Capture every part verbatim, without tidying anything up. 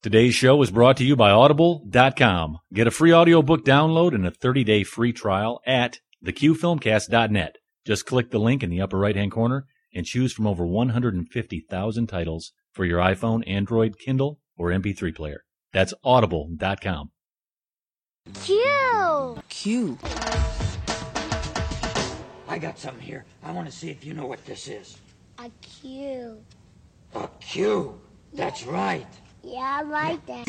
Today's show is brought to you by Audible dot com. Get a free audiobook download and a thirty-day free trial at the q filmcast dot net. Just click the link in the upper right-hand corner and choose from over one hundred fifty thousand titles for your iPhone, Android, Kindle, or M P three player. That's Audible dot com. Q. Q. I got something here. I want to see if you know what this is. A Q. A Q. That's right. Yeah, I like that.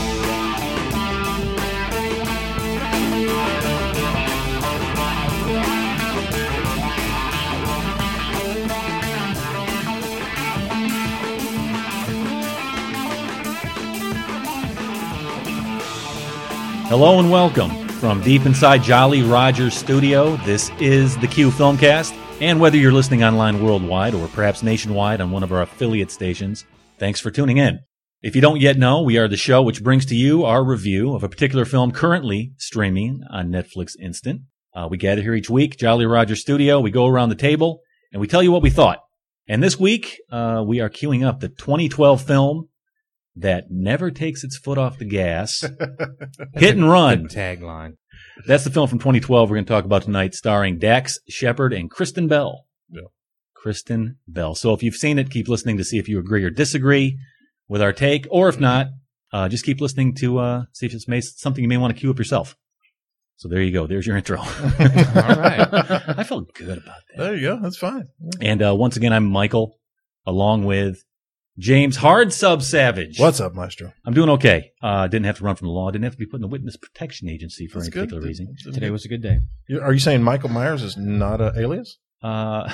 Hello and welcome from deep inside Jolly Rogers Studio. This is the Q Filmcast, and whether you're listening online worldwide or perhaps nationwide on one of our affiliate stations, thanks for tuning in. If you don't yet know, we are the show which brings to you our review of a particular film currently streaming on Netflix Instant. Uh, we gather here each week, Jolly Rogers Studio. We go around the table and we tell you what we thought. And this week, uh, we are queuing up the twenty twelve film that never takes its foot off the gas. Hit and Run. Good tagline. That's the film from twenty twelve we're going to talk about tonight, starring Dax Shepard and Kristen Bell. Yeah. Kristen Bell. So if you've seen it, keep listening to see if you agree or disagree with our take, or if not, uh, just keep listening to uh, see if it's may, something you may want to queue up yourself. So there you go. There's your intro. All right. I felt good about that. There you go. That's fine. And uh, once again, I'm Michael, along with James Hard Sub Savage. What's up, Maestro? I'm doing okay. Uh, didn't have to run from the law. Didn't have to be put in the Witness Protection Agency for That's any good. particular reason. Today was a good day. You- Are you saying Michael Myers is not an alias? Uh,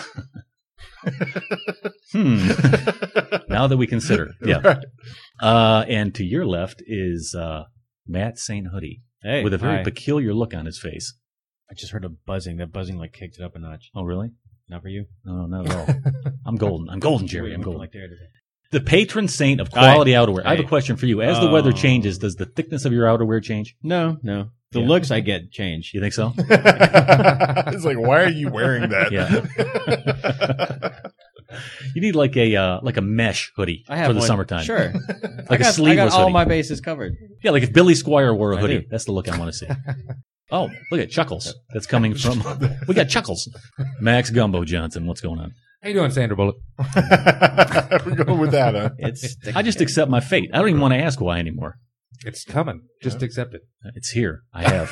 hmm. Now that we consider, yeah. Right. Uh, and to your left is uh, Matt Saint Hoodie Hey, with a very hi. peculiar look on his face. I just heard a buzzing. That buzzing like kicked it up a notch. Oh, really? Not for you. No, not at all. I'm golden. I'm golden, Jerry. I'm Looking golden. Like there today. The patron saint of quality outerwear. I have a Aye. question for you. As the weather Oh. changes, does the thickness of your outerwear change? No, no. The Yeah. looks I get change. You think so? It's like, why are you wearing that? Yeah. You need like a uh, like a mesh hoodie I have for the one. summertime. Sure. Like I a got, I sleeveless got all hoodie. my bases covered. Yeah, like if Billy Squire wore a I hoodie, do. that's the look I want to see. Oh, look at Chuckles. That's coming from. We got Chuckles. Max Gumbo Johnson. What's going on? How you doing, Sandra Bullock? We're going with that, huh? It's I just accept my fate. I don't even want to ask why anymore. It's coming. Just accept it. It's here. I have.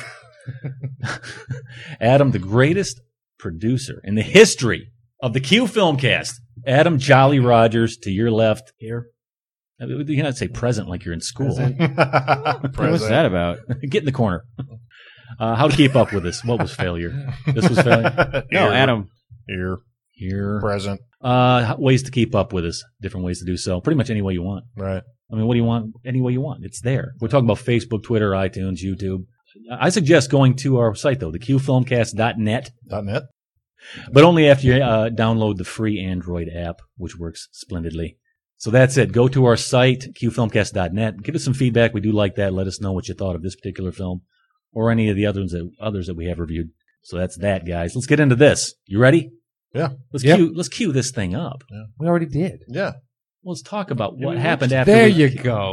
Adam, the greatest producer in the history of the Q Filmcast. Adam Jolly Rogers to your left. here. You cannot say present like you're in school. What's that about? Get in the corner. Uh, how to keep up with this? What was failure? This was failure? No, Here. Adam. Here. Here. Present. Uh, ways to keep up with us. Different ways to do so. Pretty much any way you want. Right. I mean, what do you want? Any way you want. It's there. We're talking about Facebook, Twitter, iTunes, YouTube. I suggest going to our site, though, the q filmcast dot net, Dot net. but only after you uh, download the free Android app, which works splendidly. So that's it. Go to our site, q filmcast dot net. Give us some feedback. We do like that. Let us know what you thought of this particular film or any of the others that, others that we have reviewed. So that's that, guys. Let's get into this. You ready? Yeah. Let's Yep. cue. Let's cue this thing up. We already did. Yeah. Let's talk about Yeah, what we happened after. There we- you go.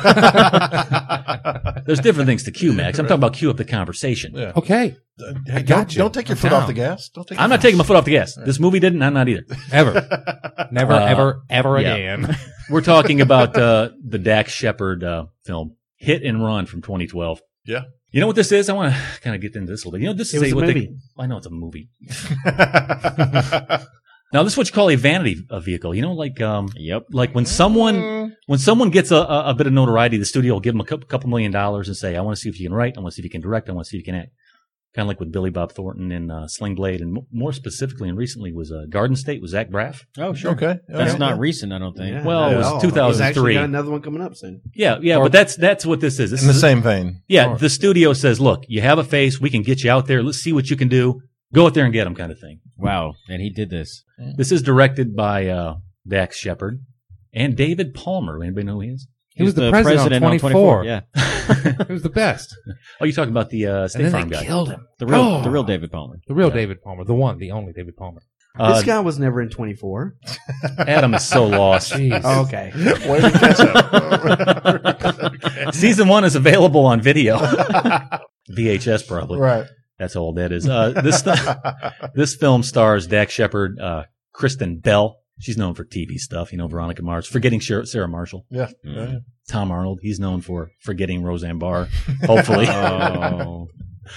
There's different things to cue, Max. I'm talking about cue up the conversation. Yeah. Okay. Hey, got don't, you. don't take your I'm foot down. off the gas. Don't take I'm your not taking my foot off the gas. This movie didn't. I'm not either. Ever. Never, Uh, ever, ever yeah. again. We're talking about uh, the Dax Shepard uh, film, Hit and Run from twenty twelve. Yeah. You know what this is? I want to kind of get into this a little bit. You know, this It is was a what movie. They, I know it's a movie. Now, this is what you call a vanity uh, vehicle. You know, like um, Yep. like when someone when someone gets a, a, a bit of notoriety, the studio will give them a couple, couple million dollars and say, "I want to see if you can write. I want to see if you can direct. I want to see if you can act." Kind of like with Billy Bob Thornton in uh, Sling Blade, and m- more specifically and recently was uh, Garden State with Zach Braff. Oh, sure. Okay. That's Okay. not recent, I don't think. Yeah, Well, not it at was all. two thousand three. He's actually got another one coming up soon. Yeah, yeah, Or- but that's that's what this is. This In the is same vein. Yeah, Sure. the studio says, "Look, you have a face. We can get you out there. Let's see what you can do. Go out there and get them," kind of thing. Wow. And he did this. This is directed by uh, Dax Shepard and David Palmer. Anybody know who he is? He was He's the, president, on twenty-four. Yeah. He was the best. Oh, you're talking about the uh, And State then Farm they guy. killed him. The real, Oh. the real David Palmer. The real Yeah. David Palmer. The one, the only David Palmer. Uh, This guy was never in twenty-four. Adam is so lost. Jeez. Oh, okay. Way to catch up. Season one is available on video. V H S probably. Right. That's how old that is. Uh, this this film stars Dax Shepard, uh, Kristen Bell. She's known for T V stuff, you know, Veronica Mars. Forgetting Sarah Marshall. Yeah. Mm. Yeah. Tom Arnold. He's known for Forgetting Roseanne Barr. Hopefully. Oh.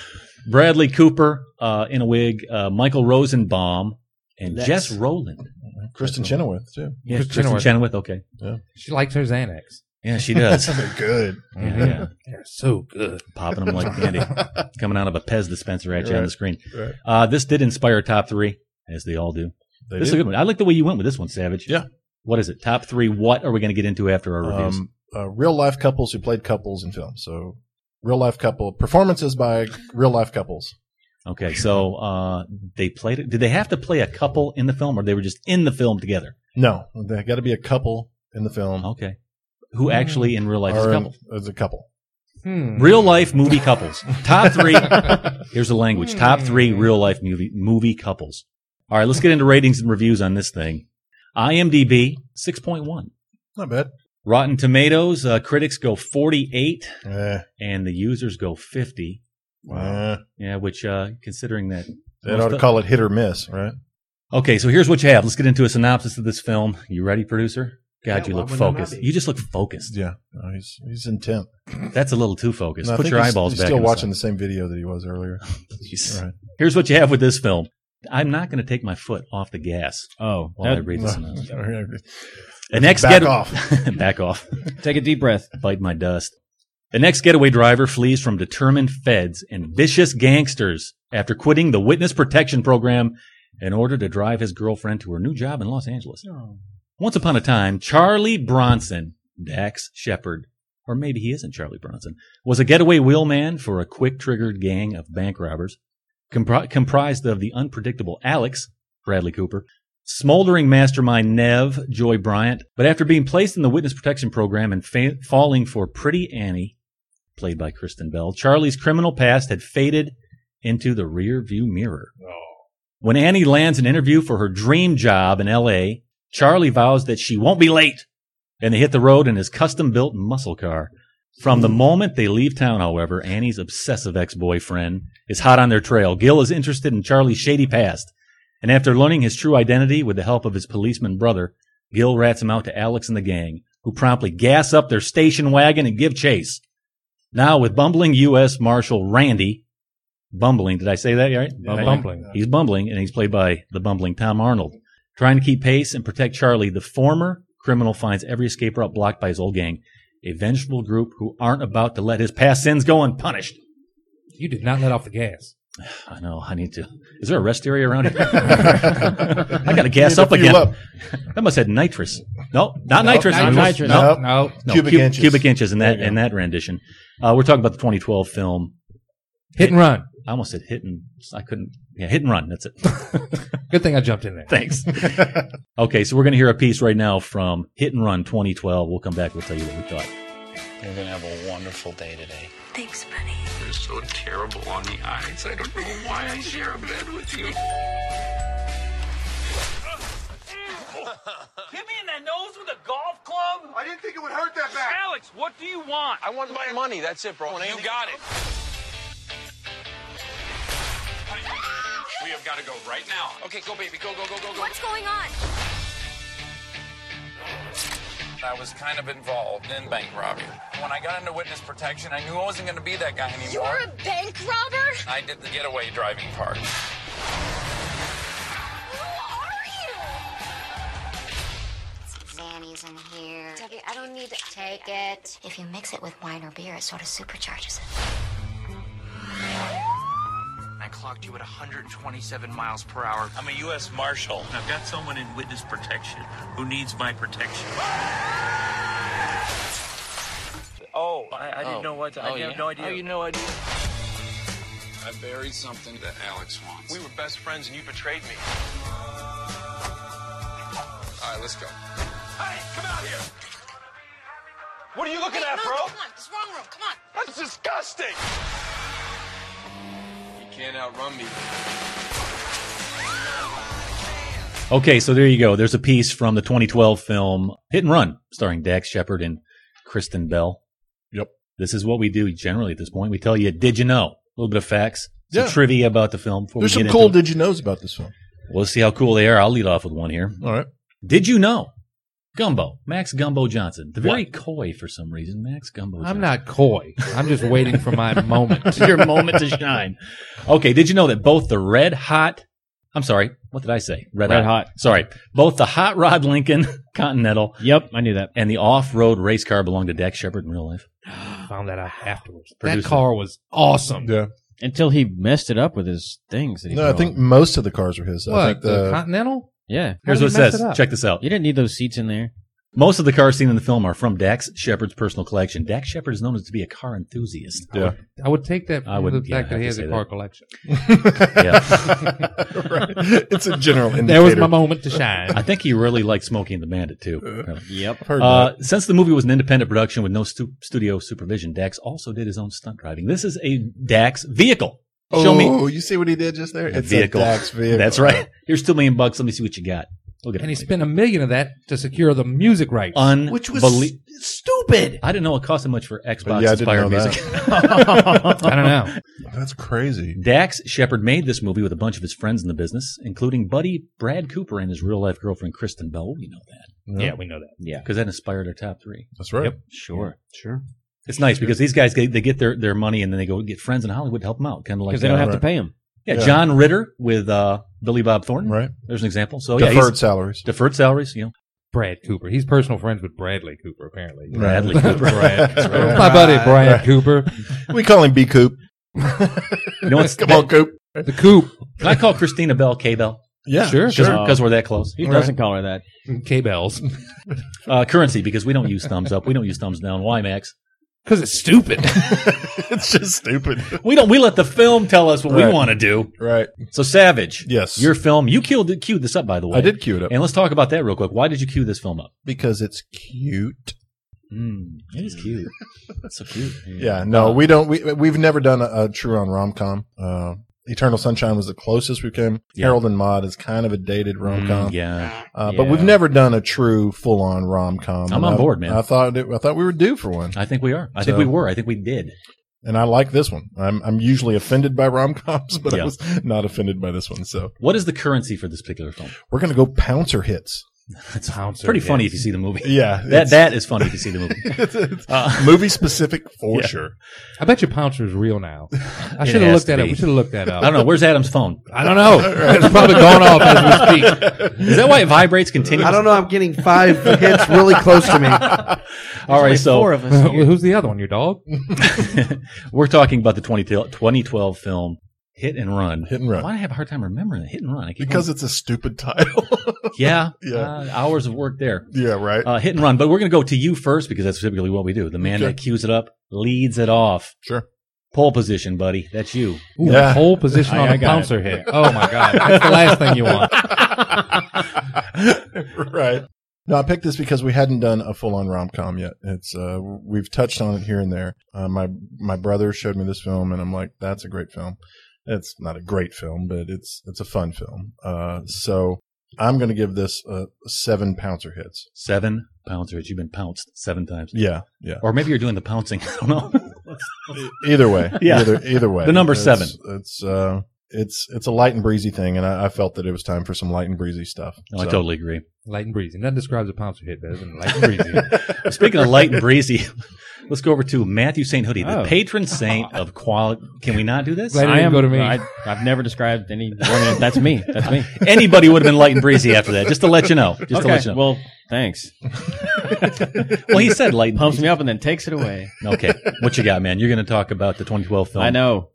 Bradley Cooper uh, in a wig. Uh, Michael Rosenbaum and Lex. Jess Rowland. Kristen Chenoweth too. Yeah, Kristen Kristen Chenoweth. Chenoweth. Okay. She likes her Xanax. Yeah, she does. They're good. Yeah, yeah. They're so good. Popping them like candy. Coming out of a Pez dispenser at you Right. on the screen. Right. Uh, this did inspire top three, as they all do. They This is did. a good one. I like the way you went with this one, Savage. Yeah. What is it? Top three. What are we going to get into after our reviews? Um, uh, real life couples who played couples in film. So real life couple performances by real life couples. Okay, so uh, they played it. Did they have to play a couple in the film, or they were just in the film together? No, they got to be a couple in the film. Okay. Who actually in real life is a Or couple? as a couple. Hmm. Real life movie couples. Top three. Here's the language. Top three real life movie movie couples. All right, let's get into ratings and reviews on this thing. IMDb, six point one. Not bad. Rotten Tomatoes, uh, critics go forty-eight, Eh, and the users go fifty. eh. Yeah, which, uh, considering that. They ought to call it hit or miss, right? Okay, so here's what you have. Let's get into a synopsis of this film. You ready, producer? God, Yeah, you why look would I not focused. be? You just look focused. Yeah. No, he's he's intent. That's a little too focused. No, I Put think your he's- eyeballs he's back. still in the watching sun. the same video that he was earlier. Jeez. Right. Here's what you have with this film. I'm not going to take my foot off the gas Oh, while I that- read No. this synopsis. Sorry. The next Back get- off. back off. take a deep breath. Bite my dust. The next getaway driver flees from determined feds and vicious gangsters after quitting the witness protection program in order to drive his girlfriend to her new job in Los Angeles. Once upon a time, Charlie Bronson, Dax Shepard, or maybe he isn't Charlie Bronson, was a getaway wheelman for a quick-triggered gang of bank robbers, compri- comprised of the unpredictable Alex, Bradley Cooper, smoldering mastermind Nev, Joy Bryant, but after being placed in the witness protection program and fa- falling for Pretty Annie, played by Kristen Bell, Charlie's criminal past had faded into the rear view mirror. When Annie lands an interview for her dream job in L A, Charlie vows that she won't be late, and they hit the road in his custom-built muscle car. From the moment they leave town, however, Annie's obsessive ex-boyfriend is hot on their trail. Gil is interested in Charlie's shady past, and after learning his true identity with the help of his policeman brother, Gil rats him out to Alex and the gang, who promptly gas up their station wagon and give chase. Now, with bumbling U S Marshal Randy, bumbling, did I say that right? Yeah, bumbling. He's bumbling, and he's played by the bumbling Tom Arnold. Trying to keep pace and protect Charlie, the former criminal finds every escape route blocked by his old gang, a vengeful group who aren't about to let his past sins go unpunished. You did not let off the gas. I know, I need to. Is there a rest area around here? I got to gas Need up to fuel again. up. That must have nitrous. No, not Nope, nitrous. not nitrous. No, Nope. No. no, Cubic cub- inches. Cubic inches in that There you in that rendition. Uh, we're talking about the twenty twelve film. Hit and run. I almost said hit and I couldn't. Yeah, hit and run. That's it. Good thing I jumped in there. Thanks. Okay, so we're going to hear a piece right now from Hit and Run twenty twelve. We'll come back. We'll tell you what we thought. You're gonna have a wonderful day today. Thanks, buddy. You're so terrible on the eyes. I don't know why I share a bed with you. Hit me in the nose with a golf club? I didn't think it would hurt that bad. Alex, what do you want? I want my money. That's it, bro. You got it. We have got to go right now. Okay, go, baby. Go, go, go, go, go. What's going on? I was kind of involved in bank robbery. When I got into witness protection, I knew I wasn't going to be that guy anymore. You're a bank robber? I did the getaway driving part. Who are you? Zanny's in here. Debbie, I don't need to Take it. If you mix it with wine or beer, it sort of supercharges it. I clocked you at one hundred twenty-seven miles per hour. I'm a U S Marshal. I've got someone in witness protection who needs my protection. Oh, I, I didn't Oh. know what to, Oh, I yeah? have no idea. Oh, you no idea. I buried something that Alex wants. We were best friends and you betrayed me. All right, let's go. Hey, come out here. What are you looking at, bro? Come on, it's wrong room. Come on. That's disgusting. You can't outrun me. Okay, so there you go. There's a piece from the twenty twelve film Hit and Run, starring Dax Shepard and Kristen Bell. Yep. This is what we do generally at this point. We tell you, did you know? A little bit of facts, some Yeah. trivia about the film. Before There's we some get cool into it. did you knows about this film. We'll see how cool they are. I'll lead off with one here. All right. Did you know? Gumbo, Max Gumbo Johnson. The very coy for some reason, Max Gumbo Johnson. I'm not coy. I'm just waiting for my moment. It's your moment to shine. Okay, did you know that both the Red Hot, I'm sorry, what did I say? Red Hot. Sorry. Both the Hot Rod Lincoln Continental Yep, I knew that. and the off-road race car belonged to Dax Shepard in real life. Found that out afterwards. Producer. That car was awesome. Yeah. Until he messed it up with his things. That he No, put I think on. most of the cars were his. I What, think the, the, Continental? Yeah. Here's How what did it he mess says. it up? Check this out. You didn't need those seats in there. Most of the cars seen in the film are from Dax Shepard's personal collection. Dax Shepard is known as to be a car enthusiast. yeah. I would take that I from would- the yeah, fact I that have he to has say a that. car collection. Yeah. Right. It's a general indicator. There was my moment to shine. I think he really liked Smokey and the Bandit, too. Yep. Heard Uh, that. since the movie was an independent production with no stu- studio supervision, Dax also did his own stunt driving. This is a Dax vehicle. Show me. Oh, you see what he did just there? A It's vehicle. a Dax vehicle. That's right. Here's two million bucks. Let me see what you got. Look at And he it. spent a million of that to secure the music rights. Unbelie- Which was stupid. I didn't know it cost so much for Xbox yeah, I didn't inspired know music. I don't know. That's crazy. Dax Shepard made this movie with a bunch of his friends in the business, including buddy Brad Cooper and his real life girlfriend Kristen Bell. We know that Yeah, we know that. Yeah. because that inspired our top three. That's right. Yep. Sure. Sure. It's nice because these guys they, they get their, their money and then they go get friends in Hollywood to help them out, kind of like Because they don't uh, have to right. pay him. yeah, Yeah. John Ritter with uh, Billy Bob Thornton. Right. There's an example. So yeah, Deferred he's- salaries. deferred salaries. You know, Brad Cooper. He's personal friends with Bradley Cooper, apparently. Bradley Cooper. Brad. That's right. My buddy Brad Cooper. We call him B Coop. You know what's Come on, Coop. The Coop. Can I call Christina Bell K Bell? Yeah, Sure, Because sure. we're that close. He Right. doesn't call her that. K-Bells. Uh, currency because we don't use thumbs up. We don't use thumbs down. Why, Max? Because it's stupid. It's just stupid. We don't. We let the film tell us what we Right. want to do. Right. So, Savage. Yes. Your film. You queued, queued this up, by the way. I did cue it up And let's talk about that real quick. Why did you cue this film up? because it's cute. Mm, it is cute. That's so cute. Yeah. No, we don't. We we've never done a, a true on rom com. Uh, Eternal Sunshine was the closest we came. Yeah. Harold and Maude is kind of a dated rom com. Mm, yeah. Uh, But Yeah. we've never done a true full on rom com. I'm on board, man. I thought it, I thought we were due for one, I think we are. I think So- we were. I think we did. and I like this one. I'm I'm usually offended by rom coms, but Yeah. I was not offended by this one. So What is the currency for this particular film? we're gonna go pouncer hits. It's Pouncer pretty funny hits. if you see the movie. Yeah, That it's- that is funny if you see the movie. it's, it's Uh, movie specific for Yeah. sure. I bet your Pouncer is real now. I It should have has looked to that up. be. We should have looked that up. I don't know. Where's Adam's phone? I don't know. It's probably gone off as we speak. Is that why it vibrates continuously? I don't know. I'm getting five hits really close to me. All right, so Four of us. Well, here. who's the other one? Your dog? we're talking about the twenty twelve film Hit and Run. Hit and Run. Why do I have a hard time remembering it? Hit and Run. I keep Because it's a stupid title. going- yeah, Yeah. Uh, hours of work there. yeah, right. Uh, hit and Run. But we're going to go to you first because that's typically what we do. The man Okay. that cues it up leads it off. Sure. Pole position, buddy. That's you. Ooh, Yeah. Pole position I- on I a got Pouncer hit. Oh my God. That's the last thing you want. Right. No, I picked this because we hadn't done a full on rom com yet. It's uh, we've touched on it here and there. Uh, my my brother showed me this film, and I'm like, that's a great film. It's not a great film, but it's it's a fun film. Uh, so I'm going to give this uh, seven pouncer hits. Seven pounds hits. You've been pounced seven times. Yeah, yeah. Or maybe you're doing the pouncing. I don't know. E- Either way, Yeah. Either either way. The number It's- seven. It's uh, it's it's a light and breezy thing, and I, I felt that it was time for some light and breezy stuff. No, I So- totally agree. Light and breezy. Nothing describes a Pouncer hit better than light and breezy. Speaking of light and breezy, let's go over to Matthew Saint Hoodie, the Oh. patron saint of quality. Can we not do this? Glad it I didn't am. go to me. I, I've never described any. That's me. That's me. Anybody would have been light and breezy after that, just to let you know. Just to Okay. let you know. Well, thanks. Well, he said light and Pumps breezy. me up and then takes it away. Okay. What you got, man? You're going to talk about the twenty twelve film. I know.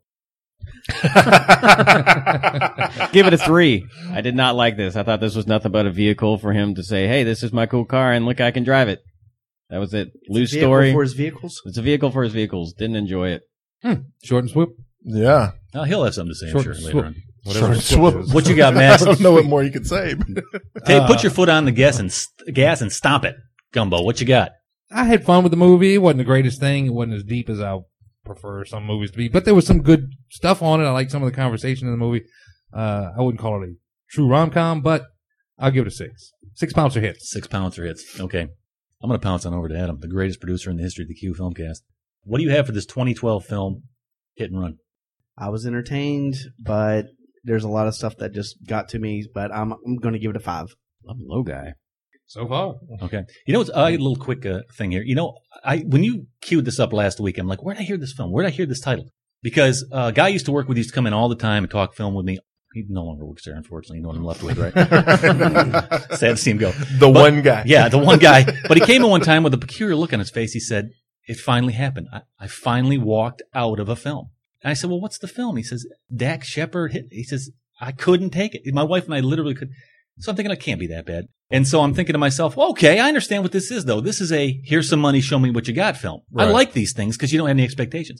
Give it a three. I did not like this. I thought this was nothing but a vehicle for him to say, "Hey, this is my cool car, and look, I can drive it." That was it. Loose Vehicle story. for his vehicles. It's a vehicle for his vehicles. Didn't enjoy it. Short and swoop. Yeah. Oh, he'll have something to say, I'm Short sure, and later swoop. on. Whatever Short the swoop swoop. is. What you got, Max? I don't know what more you could say. Hey, put your foot on the gas and st- gas and stomp it, Gumbo. What you got? I had fun with the movie. It wasn't the greatest thing. It wasn't as deep as I prefer some movies to be, but there was some good stuff on it. I like some of the conversation in the movie. Uh, I wouldn't call it a true rom-com, but I'll give it a six. Six Pouncer hits. Six pouncer hits. Okay. I'm going to pounce on over to Adam, the greatest producer in the history of the Q Filmcast. What do you have for this twenty twelve film, Hit and Run? I was entertained, but there's a lot of stuff that just got to me. But I'm I'm going to give it a five. I'm a low guy. So far. Okay. You know, what's, uh, a little quick uh, thing here. You know, I when you queued this up last week, I'm like, where did I hear this film? Where did I hear this title? Because uh, a guy I used to work with used to come in all the time and talk film with me. He no longer works there, unfortunately. You know what I'm left with, right? Sad to see him go. The but, one guy. Yeah, the one guy. But he came in one time with a peculiar look on his face. He said, it finally happened. I, I finally walked out of a film. And I said, well, what's the film? He says, Dax Shepard hit. He says, I couldn't take it. My wife and I literally could. So I'm thinking it can't be that bad. And so I'm thinking to myself, well, okay, I understand what this is, though. This is a here's some money, show me what you got film. Right. I like these things because you don't have any expectations.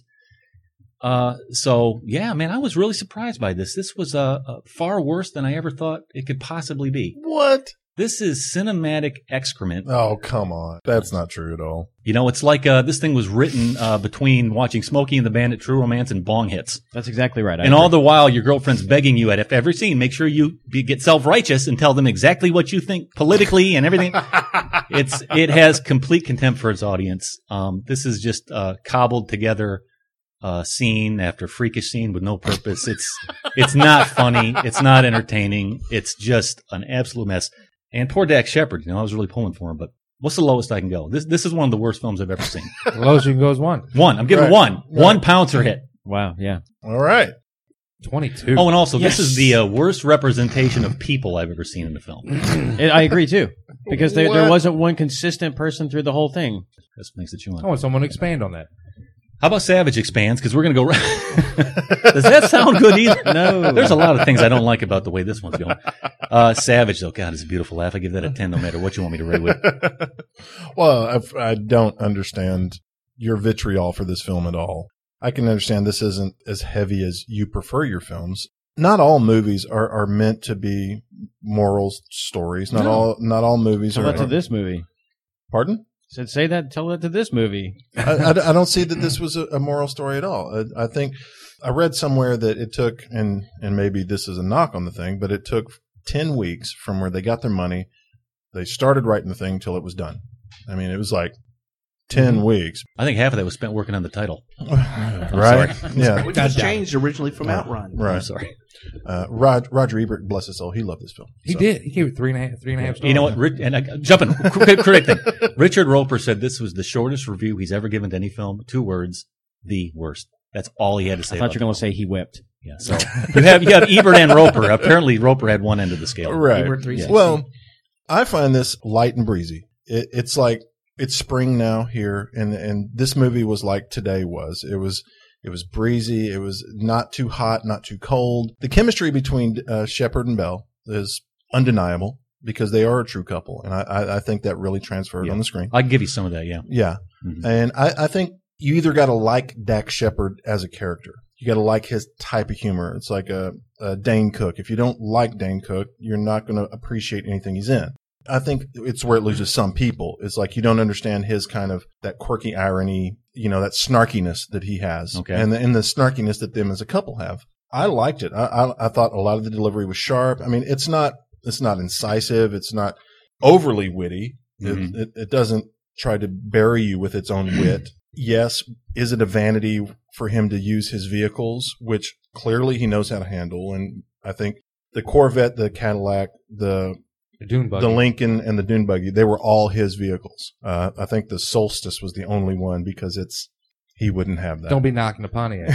Uh, so, yeah, man, I was really surprised by this. This was uh, uh, far worse than I ever thought it could possibly be. What? This is cinematic excrement. Oh, come on. That's not true at all. You know, it's like uh, this thing was written uh, between watching Smokey and the Bandit, True Romance, and Bong Hits. That's exactly right. I and agree. All the while, your girlfriend's begging you at every scene, make sure you be, get self-righteous and tell them exactly what you think politically and everything. it's It has complete contempt for its audience. Um, this is just uh, cobbled together uh, scene after freakish scene with no purpose. It's It's not funny. It's not entertaining. It's just an absolute mess. And poor Dax Shepard, you know, I was really pulling for him, but what's the lowest I can go? This this is one of the worst films I've ever seen. The lowest you can go is one. One. I'm giving right. one. Right. One pouncer hit. Wow, yeah. All right. twenty-two. Oh, and also, Yes. this is the uh, worst representation of people I've ever seen in a film. It, I agree, too. Because there, there What? wasn't one consistent person through the whole thing. This makes it chew on. I want someone to expand on that. How about Savage expands? Because we're going to go right. Does that sound good either? No. There's a lot of things I don't like about the way this one's going. Uh, Savage, though, God, it's a beautiful laugh. I give that a ten no matter what you want me to rate with. Well, I've, I don't understand your vitriol for this film at all. I can understand this isn't as heavy as you prefer your films. Not all movies are, are meant to be moral stories. Not No. all not all movies Tell are. that to this movie. Pardon? Said, say that, tell that to this movie. I, I, I don't see that this was a, a moral story at all. I, I think I read somewhere that it took, and, and maybe this is a knock on the thing, but it took ten weeks from where they got their money. They started writing the thing till it was done. I mean, it was like ten mm-hmm. weeks. I think half of that was spent working on the title. Right? Sorry. Yeah. Which was changed originally from Outrun. Right. I'm sorry. Uh, Rod, Roger Ebert, bless his soul, he loved this film. He So. did. He gave it three and a half, three and a half stars. You know what? Rich, and I, jumping, quick, quick thing. Richard Roper said this was the shortest review he's ever given to any film. Two words: the worst. That's all he had to say. I thought about you were going to say he whipped. Yeah. So you have you have Ebert and Roper. Apparently, Roper had one end of the scale. Right. Ebert three sixty. Well, I find this light and breezy. It, it's like it's spring now here, and and this movie was like today was. It was. It was breezy. It was not too hot, not too cold. The chemistry between uh, Shepard and Bell is undeniable because they are a true couple, and I, I, I think that really transferred Yeah. on the screen. I can give you some of that. Yeah. Yeah, Mhm. and I, I think you either got to like Dax Shepard as a character. You got to like his type of humor. It's like a, a Dane Cook. If you don't like Dane Cook, you're not going to appreciate anything he's in. I think it's where it loses some people. It's like you don't understand his kind of that quirky irony, you know, that snarkiness that he has, Okay. and the, and the snarkiness that them as a couple have. I liked it. I, I I thought a lot of the delivery was sharp. I mean, it's not it's not incisive. It's not overly witty. Mhm. It, it it doesn't try to bury you with its own wit. Yes, is it a vanity for him to use his vehicles, which clearly he knows how to handle? And I think the Corvette, the Cadillac, the The Dune buggy. the Lincoln and the Dune buggy, they were all his vehicles. Uh, I think the Solstice was the only one because it's he wouldn't have that. Don't be knocking the Pontiac,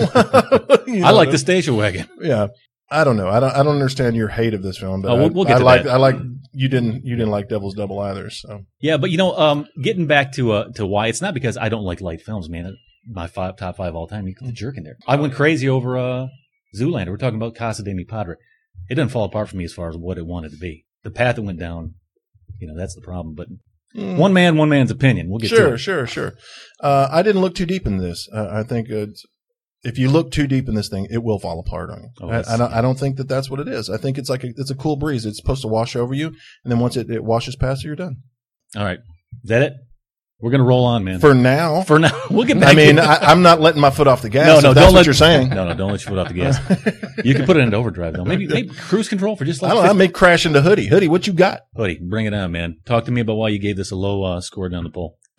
dog. You I know, like the station wagon. Yeah, I don't know. I don't. I don't understand your hate of this film, but Oh, we'll- I, we'll get I to like. that. I like you didn't. You didn't like Devil's Double either. So Yeah, but you know, um, getting back to uh, to why it's not because I don't like light films, man. My five top five all time. You put the jerk in there. I went crazy over uh, Zoolander. We're talking about Casa de Mi Padre. It doesn't fall apart for me as far as what it wanted to be. The path it went down, you know, that's the problem. But Mm. one man, one man's opinion. We'll get to sure, it. sure, sure. Uh, I didn't look too deep in this. Uh, I think it's, if you look too deep in this thing, it will fall apart on you. Oh, I, that's- I, don't, I don't think that that's what it is. I think it's like a, it's a cool breeze. It's supposed to wash over you, and then once it, it washes past you, you're done. All right, is that it? We're gonna roll on, man. For now, For now, we'll get back. I mean, to I, I'm not letting my foot off the gas. no, if no, that's don't what let you're saying. No, no, don't let your foot off the gas. You can put it into overdrive though. Maybe, maybe cruise control for just like I don't know. I may crash into Hoodie. Hoodie, what you got? Hoodie, bring it on, man. Talk to me about why you gave this a low uh, score down the poll.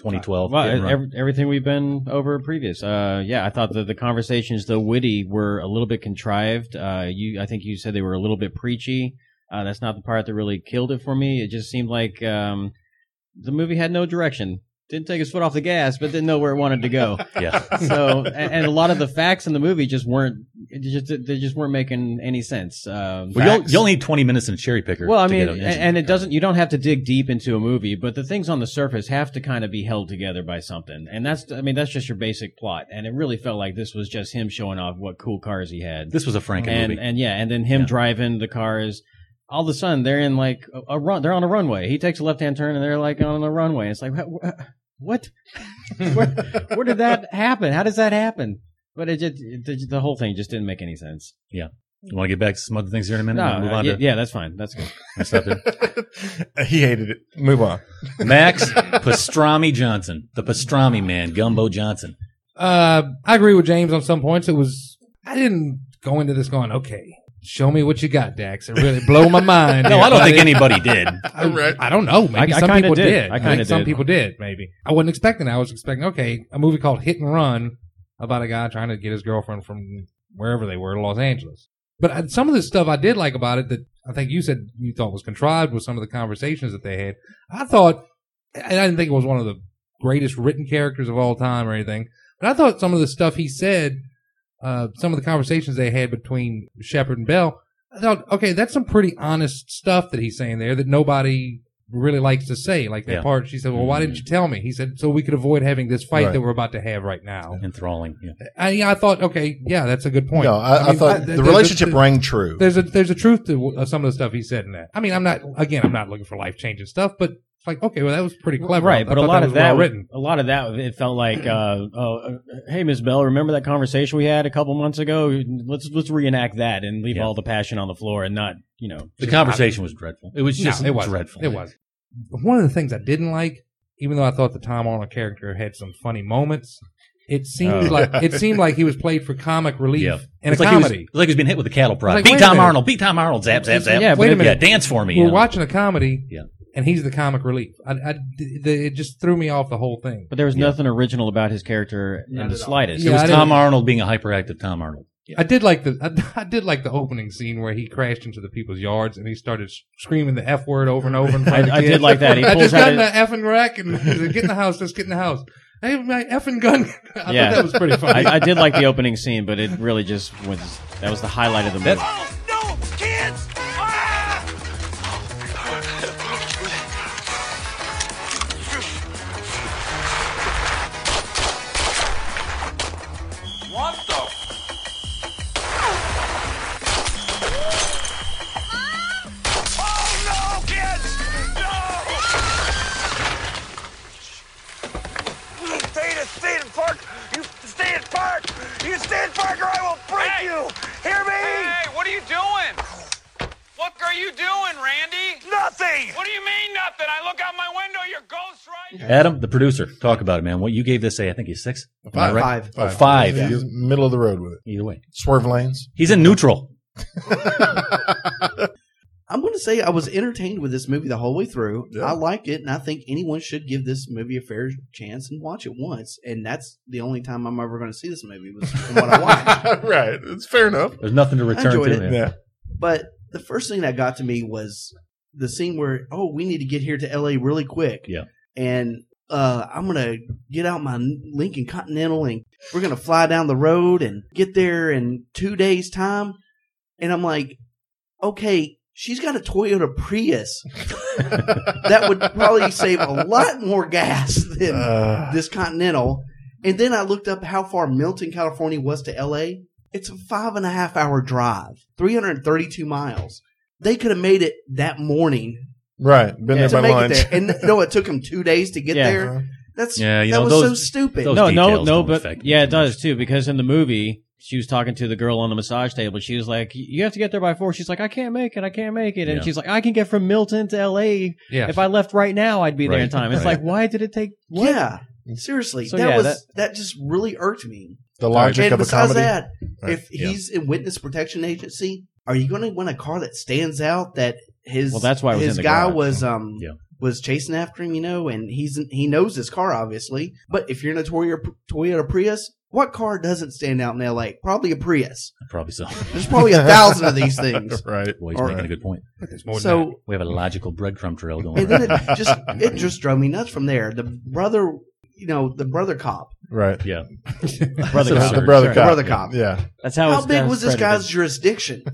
twenty twelve. Well, Hit and Run. every, everything we've been over previous. Uh, yeah, I thought that the conversations, though witty, were a little bit contrived. Uh, you, I think you said they were a little bit preachy. Uh, that's not the part that really killed it for me. It just seemed like um, the movie had no direction. Didn't take his foot off the gas, but didn't know where it wanted to go. Yeah. So, and, and a lot of the facts in the movie just weren't, just, they just weren't making any sense. Um, Well, you'll, you'll need twenty minutes in a cherry picker. well, I to mean, get an and, engine. and it doesn't, you don't have to dig deep into a movie, but the things on the surface have to kind of be held together by something. And that's, I mean, that's just your basic plot. And it really felt like this was just him showing off what cool cars he had. This was a Franken and, movie. And yeah, and then him Yeah. driving the cars. All of a sudden, they're in like a, a run, they're on a runway. He takes a left-hand turn and they're like on a runway. It's like, what? What? where, where did that happen? How does that happen? But it just, it, the whole thing just didn't make any sense. Yeah. You want to get back to some other things here in a minute? No, Move uh, on yeah, to, yeah, that's fine. That's good. Stop there. He hated it. Move on. Max Pastrami Johnson, the pastrami man, Gumbo Johnson. Uh, I agree with James on some points. It was, I didn't go into this going, okay, show me what you got, Dax. It really blew my mind. No, I don't think anybody did. I, right. I don't know. Maybe I- I some kinda people did. did. I I kinda think some did. people did, maybe. I wasn't expecting that. I was expecting, okay, a movie called Hit and Run about a guy trying to get his girlfriend from wherever they were to Los Angeles. But I, some of the stuff I did like about it that I think you said you thought was contrived with some of the conversations that they had. I thought, and I didn't think it was one of the greatest written characters of all time or anything, but I thought some of the stuff he said, uh, some of the conversations they had between Shepard and Bell, I thought, okay, that's some pretty honest stuff that he's saying there that nobody really likes to say. Like that Yeah. part, she said, well, why didn't you tell me? He said, so we could avoid having this fight Right. that we're about to have right now. Enthralling. Yeah. I, yeah, I thought, okay, yeah, that's a good point. No, I, I, mean, thought there's the a- relationship there's- rang true. There's a there's a truth to uh, some of the stuff he said in that. I mean, I'm not again, I'm not looking for life changing stuff, but it's like, okay, well, that was pretty clever, Right, I but a thought lot that of was well that, written. a lot of that, it felt like, uh, oh, uh, hey, Miss Bell, remember that conversation we had a couple months ago? Let's let's reenact that and leave Yeah. all the passion on the floor and not, you know. The conversation was dreadful. It was No, just it was dreadful. It was. One of the things I didn't like, even though I thought the Tom Arnold character had some funny moments, it seemed Oh. like it seemed like he was played for comic relief Yeah. in It's a like he was- comedy. it's like he's been hit with a cattle prod. Like, beat wait a Tom minute. Arnold. Beat Tom Arnold. Zap, zap, zap. Yeah, wait a minute. Yeah, dance for me. We're you know. watching a comedy, Yeah. and he's the comic relief. I, I- the- it just threw me off the whole thing. But there was nothing original about his character in the slightest. It Yeah, was I Tom didn't- Arnold being a hyperactive Tom Arnold. I did like the I, I did like the opening scene where he crashed into the people's yards and he started sh- screaming the F word over and over. In front of the I- I kids. did like that. He I pulls just out got in his- the effing wreck and he said, "Get in the house, just get in the house." Hey, my effing gun! I Yeah. thought that was pretty funny. I, I did like the opening scene, but it really just was, that was the highlight of the movie. Oh, no, kids! What the? Oh, no, kids! No! Stay in, stay in park! You stay in park! You stay in park or I will break Hey! you! Hear me? Hey, what are you doing? What are you doing, Randy? Nothing! What do you mean nothing? I look out my window, your ghost right here. Adam, the producer, talk about it, man. What you gave this a, I think he's six. Am I Five. right? Five. Oh, five. He's middle of the road with it. Either way, Swerve lanes. he's in neutral. I'm going to say I was entertained with this movie the whole way through. Yeah. I liked it, and I think anyone should give this movie a fair chance and watch it once. And that's the only time I'm ever going to see this movie was from what I watched. Right. It's fair enough. There's nothing to return enjoyed to. it. man. Yeah. But the first thing that got to me was the scene where, oh, we need to get here to L A really quick. Yeah. And uh, I'm going to get out my Lincoln Continental and we're going to fly down the road and get there in two days' time. And I'm like, okay, she's got a Toyota Prius. That would probably save a lot more gas than Uh. this Continental. And then I looked up how far Milton, California was to L A. It's a five and a half hour drive, three hundred thirty-two miles. They could have made it that morning Right. Been Yeah. there to by make lunch. it there. And no, it took them two days to get Yeah. there. That's Yeah, you that know, was those- so stupid. those No, no, details no, don't but affect yeah, me it too does much. too. Because in the movie, she was talking to the girl on the massage table. She was like, "You have to get there by four." She's like, "I can't make it. I can't make it." And Yeah. she's like, "I can get from Milton to L A. Yeah. If I left right now, I'd be there in Right. time." It's Right. like, why did it take? What? Yeah, seriously, So, that yeah, was that- that, just really irked me. The logic And of a besides comedy. that, Right. if he's in witness protection agency, are you going to want a car that stands out? That his Well, that's why it was his in the guy garage. was um Yeah. was chasing after him, you know, and he's he knows his car, obviously. But if you're in a Toyota, Toyota Prius, what car doesn't stand out in L A? Probably a Prius. Probably so. There's probably a thousand of these things. Right. Well, he's Or- making a good point. There's more than So, We have a logical breadcrumb trail going. and then it just it just drove me nuts from there. The brother, you know, the brother cop. Right. Yeah. Brother So cop. the brother Sure. cop. Brother cop. Yeah. That's how. How it's- big that's was this credited. guy's jurisdiction?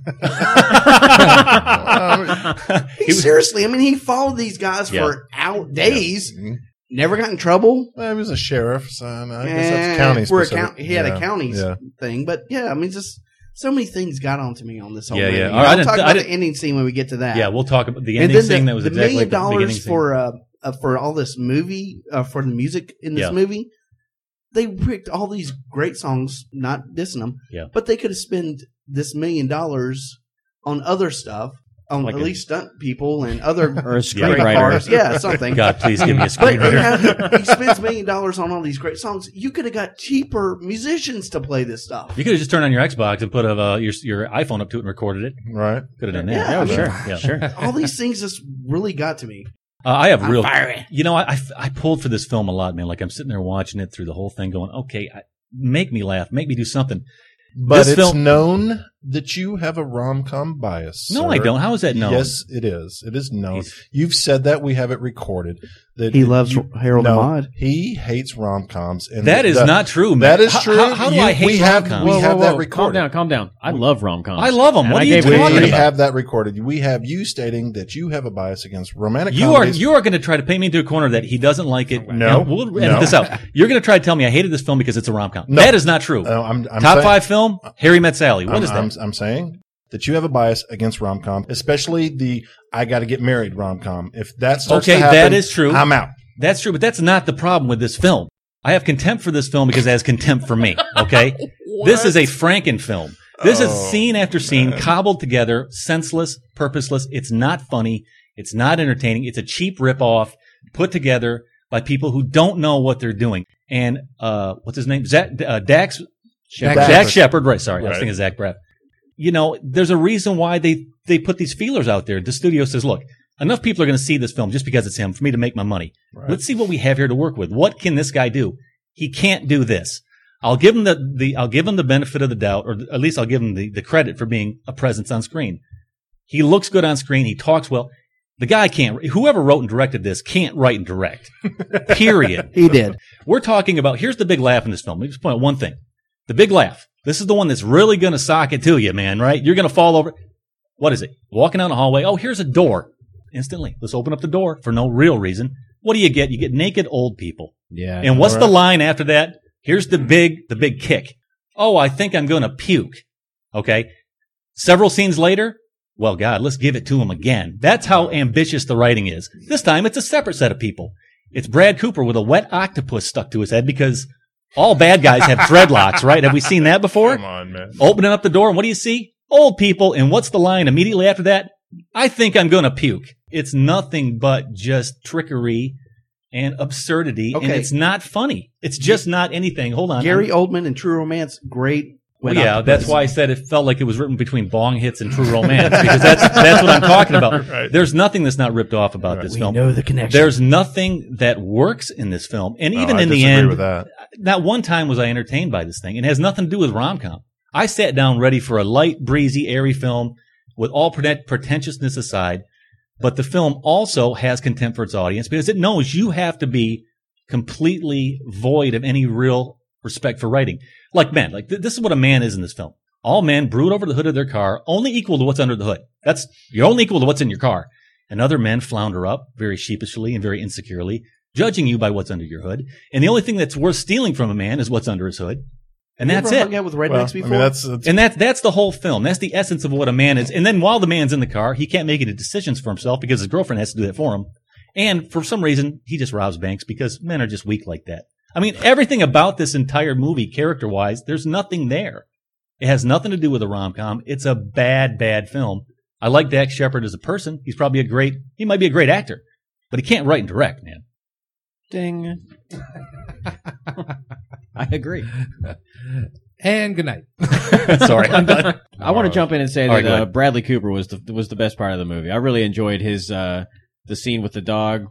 Um, He, seriously, I mean, he followed these guys Yeah. for out days. Mhm. Never got in trouble. Well, he was a sheriff, so I guess Eh, that's county we're a specific. count- he had Yeah. a county Yeah. thing, but yeah, I mean, just so many things got onto me on this whole Yeah, movie. yeah. And All right, I I'll didn't- talk I about the didn't- ending scene when we get to that. Yeah, we'll talk about the and ending then scene the, that was the exactly million like the beginning dollars scene. for uh, uh, for all this movie uh, for the music in this Yeah. movie. They picked all these great songs, not dissing them, Yeah. but they could have spent this million dollars on other stuff, on Like at a- least stunt people and other Or a great screenwriter. cars. Yeah, something. God, please give me a But they screenwriter. have, he spends million dollars on all these great songs. You could have got cheaper musicians to play this stuff. You could have just turned on your Xbox and put a, uh, your your iPhone up to it and recorded it. Right. Could have done that. Yeah, Yeah, I mean, sure. Yeah. Sure. All these things just really got to me. Uh, I have I'm real. fiery. You know, I, I I pulled for this film a lot, man. Like I'm sitting there watching it through the whole thing, going, okay, I, make me laugh, make me do something. But This it's film- known that you have a rom-com bias. No, sir. I don't. How is that known? Yes, it is. It is known. He's- You've said that. We have it recorded. That He loves you- Harold no, Ahmad. He hates rom-coms. And That the- is the- not true, man. That is How- true. How, how do You- I hate we have, rom-coms? we Whoa, have whoa, that whoa. recorded. Calm down, calm down. I love rom-coms. I love 'em. And What I are you gave it talking three. We about? have that recorded. We have you stating that you have a bias against romantic You are comedies. you are going to try to paint me into a corner that he doesn't like it. No. And we'll edit No. this out. You're going to try to tell me I hated this film because it's a rom com. No. That is not true. Uh, I'm, I'm Top saying- five film, Harry Met Sally. What I'm, is that? I'm, I'm saying that you have a bias against rom-com, especially the I got to get married rom-com. If that starts Okay, to happen, that is true. I'm out. That's true, but that's not the problem with this film. I have contempt for this film because it has contempt for me. Okay, this is a Franken film. This is Oh, scene after scene cobbled together, senseless, purposeless. It's not funny. It's not entertaining. It's a cheap ripoff put together by people who don't know what they're doing. And uh, what's his name? Zach, uh, Dax Shepard. Zach Shepard. Right. Sorry, I was Right. thinking Zach Braff. You know, there's a reason why they they put these feelers out there. The studio says, look, enough people are going to see this film just because it's him for me to make my money. Right. Let's see what we have here to work with. What can this guy do? He can't do this. I'll give him the, the I'll give him the benefit of the doubt, or at least I'll give him the, the credit for being a presence on screen. He looks good on screen. He talks well. The guy can't. Whoever wrote and directed this can't write and direct. Period. He did. We're talking about. Here's the big laugh in this film. Let me just point out one thing. The big laugh. This is the one that's really going to sock it to you, man. Right? You're going to fall over. What is it? Walking down the hallway. Oh, here's a door. Instantly, let's open up the door for no real reason. What do you get? You get naked old people. Yeah. And what's All the right. line after that? Here's the big, the big kick. Oh, I think I'm going to puke. Okay. Several scenes later, well, God, let's give it to him again. That's how ambitious the writing is. This time, it's a separate set of people. It's Brad Cooper with a wet octopus stuck to his head because all bad guys have dreadlocks, right? Have we seen that before? Come on, man. Opening up the door, and what do you see? Old people. And what's the line immediately after that? I think I'm going to puke. It's nothing but just trickery and absurdity, and Okay. it's not funny. It's just not anything. Hold on. Gary Oldman in True Romance, great. Well, went yeah, out that's to why I said it felt like it was written between Bong Hits and True Romance, because that's that's what I'm talking about. Right. There's nothing that's not ripped off about Right. this We film. know the connection. There's nothing that works in this film, and Oh, even I in the disagree end, with that. not one time was I entertained by this thing. It has nothing to do with rom-com. I sat down ready for a light, breezy, airy film with all preten- pretentiousness aside, but the film also has contempt for its audience because it knows you have to be completely void of any real respect for writing. Like men, like th- this is what a man is in this film. All men brood over the hood of their car, only equal to what's under the hood. That's, you're only equal to what's in your car. And other men flounder up very sheepishly and very insecurely, judging you by what's under your hood. And the only thing that's worth stealing from a man is what's under his hood. And You that's ever it. hung out with rednecks Well, I before? mean, that's, that's And that's that's the whole film. That's the essence of what a man is. And then while the man's in the car, he can't make any decisions for himself because his girlfriend has to do that for him. And for some reason, he just robs banks because men are just weak like that. I mean, everything about this entire movie, character-wise, there's nothing there. It has nothing to do with a rom-com. It's a bad, bad film. I like Dax Shepard as a person. He's probably a great, he might be a great actor, but he can't write and direct, man. Ding. I agree. And good night. Sorry, I'm done. I want to jump in and say All right, that go uh, ahead. Bradley Cooper was the was the best part of the movie. I really enjoyed his uh, the scene with the dog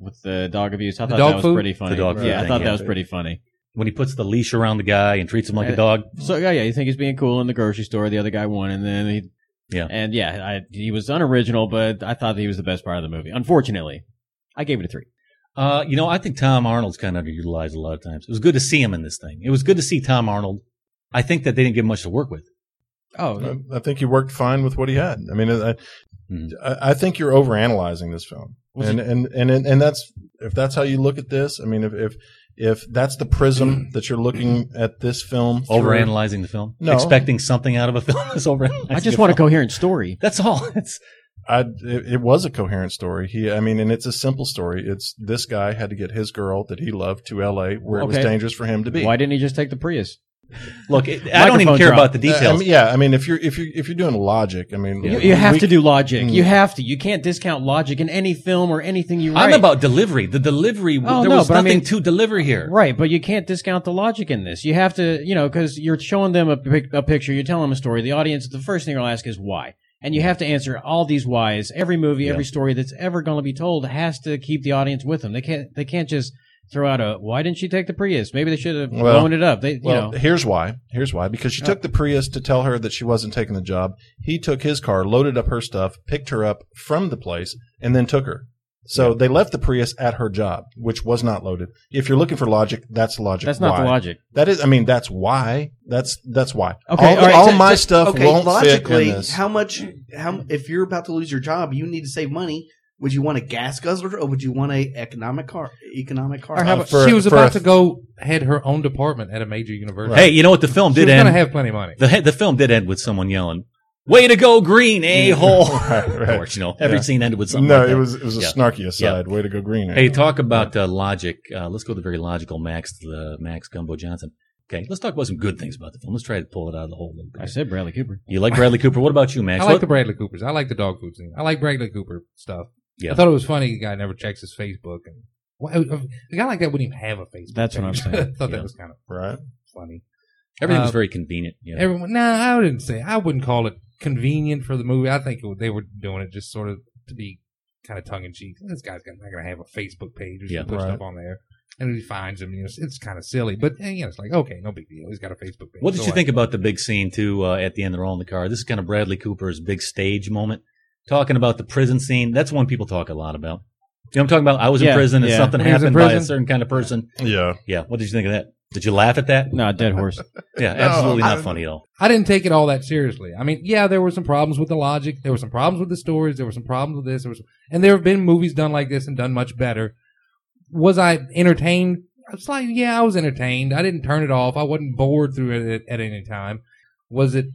with the dog abuse. I The thought dog that was food? pretty funny. The dog food yeah, I thing, thought yeah. that was pretty funny. When he puts the leash around the guy and treats him like a Uh, dog. So yeah, yeah, you think he's being cool in the grocery store. The other guy won, and then he, Yeah. and yeah, I, he was unoriginal, but I thought he was the best part of the movie. Unfortunately, I gave it a three. Uh, you know, I think Tom Arnold's kind of underutilized a lot of times. It was good to see him in this thing. It was good to see Tom Arnold. I think that they didn't give him much to work with. Oh, I, I think he worked fine with what he had. I mean, I, Hmm. I, I think you're overanalyzing this film, Was and, and and and that's if that's how you look at this. I mean, if if if that's the prism that you're looking at this film, through- Overanalyzing the film? No. Expecting something out of a film is overanalyzing I just the want a film. coherent story. That's all. It's, I, it, it was a coherent story. He, I mean, and it's a simple story. It's this guy had to get his girl that he loved to L A, where it was Okay. dangerous for him to be. Why didn't he just take the Prius? look, it, I don't even Microphone care drop. about the Uh, I details. mean, yeah, I mean, if you're if you if you're doing logic, I mean, You, you have we- to do logic. Mm. You have to. You can't discount logic in any film or anything you write. I'm about delivery. The delivery, Oh, there no, was but I nothing mean- to deliver here. Right, but you can't discount the logic in this. You have to, you know, because you're showing them a, pic- a picture, you're telling them a story. The audience, the first thing they'll ask is why. And you have to answer all these whys. Every movie, Yeah. every story that's ever going to be told has to keep the audience with them. They can't. They can't just throw out a why didn't she take the Prius? Maybe they should have Well- blown it up. They, you Well, know, here's why. Here's why. Because she Oh. took the Prius to tell her that she wasn't taking the job. He took his car, loaded up her stuff, picked her up from the place, and then took her. So they left the Prius at her job, which was not loaded. If you're looking for logic, that's logic. that's not why. the logic. That is, I mean, that's why. That's that's why. Okay, all, all right, all so- my so- stuff okay, won't logically, fit in this. how much? How if you're about to lose your job, you need to save money. Would you want a gas guzzler or would you want a economic car? Economic car. Or how Uh, about, for- she was for about a- to go head her own department at a major university. Hey, you know what? The film she did was end. going to have plenty of money. the, the film did end with someone yelling, "Way to go, Green, a-hole." Right, right. Of course, you know, every Yeah. scene ended with something No, like that. it was it was a Yeah. snarky aside. Way to go, Green. Hey, talk about uh, logic. Uh, let's go to the very logical Max, the Max Gumbo Johnson. Okay, let's talk about some good things about the film. Let's try to pull it out of the hole a little bit. I said Bradley Cooper. You like Bradley Cooper? What about you, Max? I like What- the Bradley Coopers. I like the dog food scene. I like Bradley Cooper stuff. Yeah. I thought it was funny. The guy never checks his Facebook, and well, a guy like that wouldn't even have a Facebook. That's what I'm page. saying. I thought Yeah. that was kind of right. funny. Everything was Uh, very convenient. Yeah. Everyone, nah, I wouldn't say. I wouldn't call it convenient for the movie. I think it, they were doing it just sort of to be kind of tongue in cheek. This guy's not going to have a Facebook page. He's Yeah. going to put Right. stuff on there, and he finds him. You know, it's, it's kind of silly, but eh, you know, it's like okay, no big deal. He's got a Facebook page. What did So you what? think about the big scene too? Uh, at the end, they're all in the car. This is kind of Bradley Cooper's big stage moment. Talking about the prison scene. That's one people talk a lot about. You know what I'm talking about? I was in Yeah, prison and yeah. something When he was in happened by a prison? certain kind of person. Yeah. Yeah. What did you think of that? Did you laugh at that? No, dead horse. Yeah, absolutely not I- funny at all. I didn't take it all that seriously. I mean, yeah, there were some problems with the logic. There were some problems with the stories. There were some problems with this. There was, and there have been movies done like this and done much better. Was I entertained? It's like, yeah, I was entertained. I didn't turn it off. I wasn't bored through it at, at any time. Was it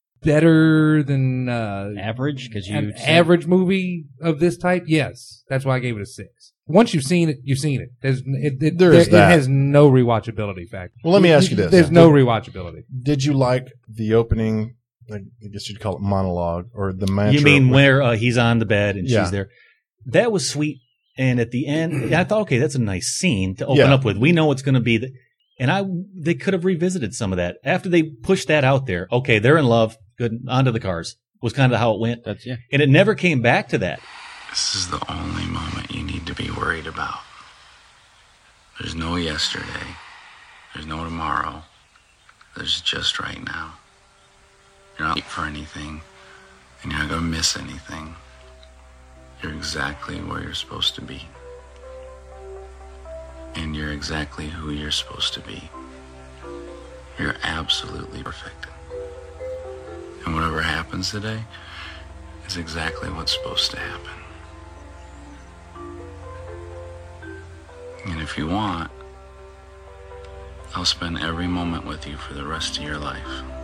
better than uh, Average, because you an said- average movie of this type? Yes. That's why I gave it a six. Once you've seen it, you've seen it. There's, it, it, There there- is that. it has no rewatchability factor. Well, let me ask you this. There's no rewatchability. Did you like the opening? I guess you'd call it monologue or the mantra. You mean with- where uh, he's on the bed and Yeah. she's there? That was sweet. And at the end, I thought, okay, that's a nice scene to open Yeah. up with. We know it's going to be. The, and I, they could have revisited some of that after they pushed that out there. Okay, they're in love. Good, onto the cars. Was kind of how it went. That's yeah. And it never came back to that. This is the only moment you need to be worried about. There's no yesterday. There's no tomorrow. There's just right now. You're not late for anything, and you're not going to miss anything. You're exactly where you're supposed to be. And you're exactly who you're supposed to be. You're absolutely perfect. And whatever happens today is exactly what's supposed to happen. And if you want, I'll spend every moment with you for the rest of your life.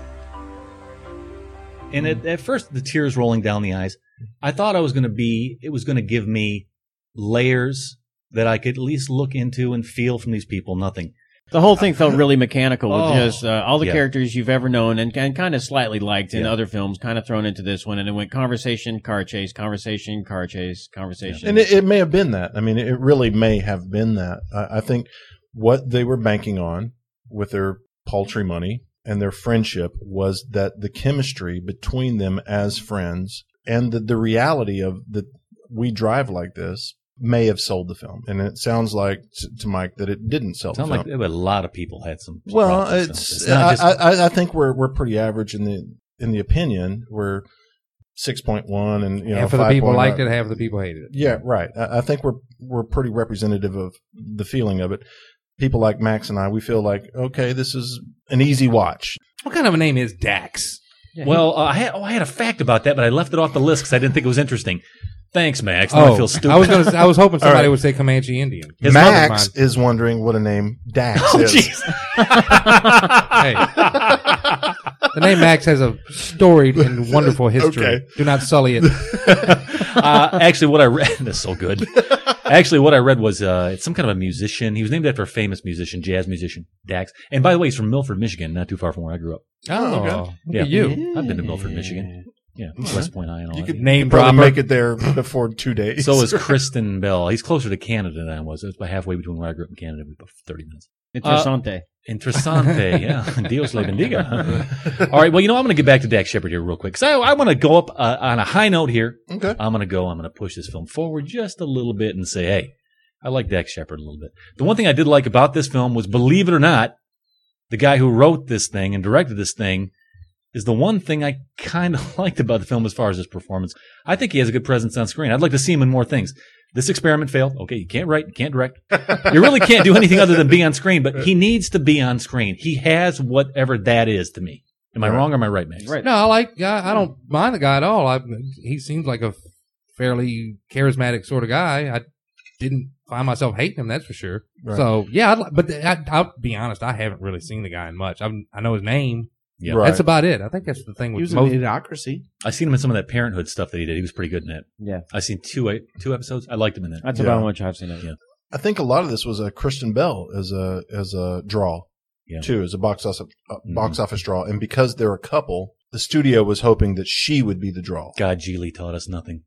And at, at first, the tears rolling down the eyes, I thought I was going to be, it was going to give me layers that I could at least look into and feel from these people. Nothing. The whole thing felt really mechanical with Oh, just uh, all the yeah. characters you've ever known and, and kind of slightly liked in Yeah. other films, kind of thrown into this one, and it went conversation, car chase, conversation, car chase, conversation. And it, it may have been that. I mean, it really may have been that. I, I think what they were banking on with their paltry money and their friendship was that the chemistry between them as friends and the, the reality of that we drive like this may have sold the film. And it sounds like to, to Mike that it didn't sell It the sounds film. like a lot of people had some. some Well, problems with it's, this film. It's not I, just- I, I think we're, we're pretty average in the, in the opinion. We're six point one and, you know, Half of the five people point liked nine. it, half of the people hated it. Yeah, right. I, I think we're, we're pretty representative of the feeling of it. People like Max and I, we feel like, okay, this is an easy watch. What kind of a name is Dax? Well, uh, I had oh, I had a fact about that, but I left it off the list because I didn't think it was interesting. Thanks, Max. Now I feel stupid. I was gonna. I was hoping somebody All right. would say Comanche Indian. His Max is wondering what a name Dax Oh, is. jeez. Hey, the name Max has a storied and wonderful history. Okay. Do not sully it. uh, actually, what I read that's so good. Actually, what I read was uh, it's some kind of a musician. He was named after a famous musician, jazz musician, Dax. And by the way, he's from Milford, Michigan, not too far from where I grew up. Oh, okay. look Yeah, at you. I've been to Milford, Michigan. Yeah, West Point High and all You that. could Name probably dropper. make it there before two days. So is Kristen Bell. He's closer to Canada than I was. It was about halfway between where I grew up and Canada, about thirty minutes. Interessante. Interessante, yeah. Dios le bendiga. All right, well, you know, I'm going to get back to Dax Shepard here real quick. Because I, I want to go up uh, on a high note here. Okay. I'm going to go, I'm going to push this film forward just a little bit and say, hey, I like Dax Shepard a little bit. The one thing I did like about this film was, believe it or not, the guy who wrote this thing and directed this thing is the one thing I kind of liked about the film as far as his performance. I think he has a good presence on screen. I'd like to see him in more things. This experiment failed. Okay, you can't write, you can't direct. You really can't do anything other than be on screen, but he needs to be on screen. He has whatever that is to me. Am I Right. wrong or am I right, Max? Right. No, I like. I, I don't mind the guy at all. I, he seems like a fairly charismatic sort of guy. I didn't find myself hating him. That's for sure. Right. So yeah, I'd, li- but I, I'll be honest. I haven't really seen the guy in much. I've, I know his name. Yeah. Right. That's about it. I think that's the thing He with was most. in Idiocracy. I seen him in some of that Parenthood stuff that he did. He was pretty good in that. Yeah. I seen two two episodes. I liked him in that. That's Yeah. about how much I've seen it. Yeah. I think a lot of this was a Kristen Bell as a as a draw, Yeah. too, as a box office uh, Mhm. box office draw, and because they're a couple, the studio was hoping that she would be the draw. God, Geely taught us nothing.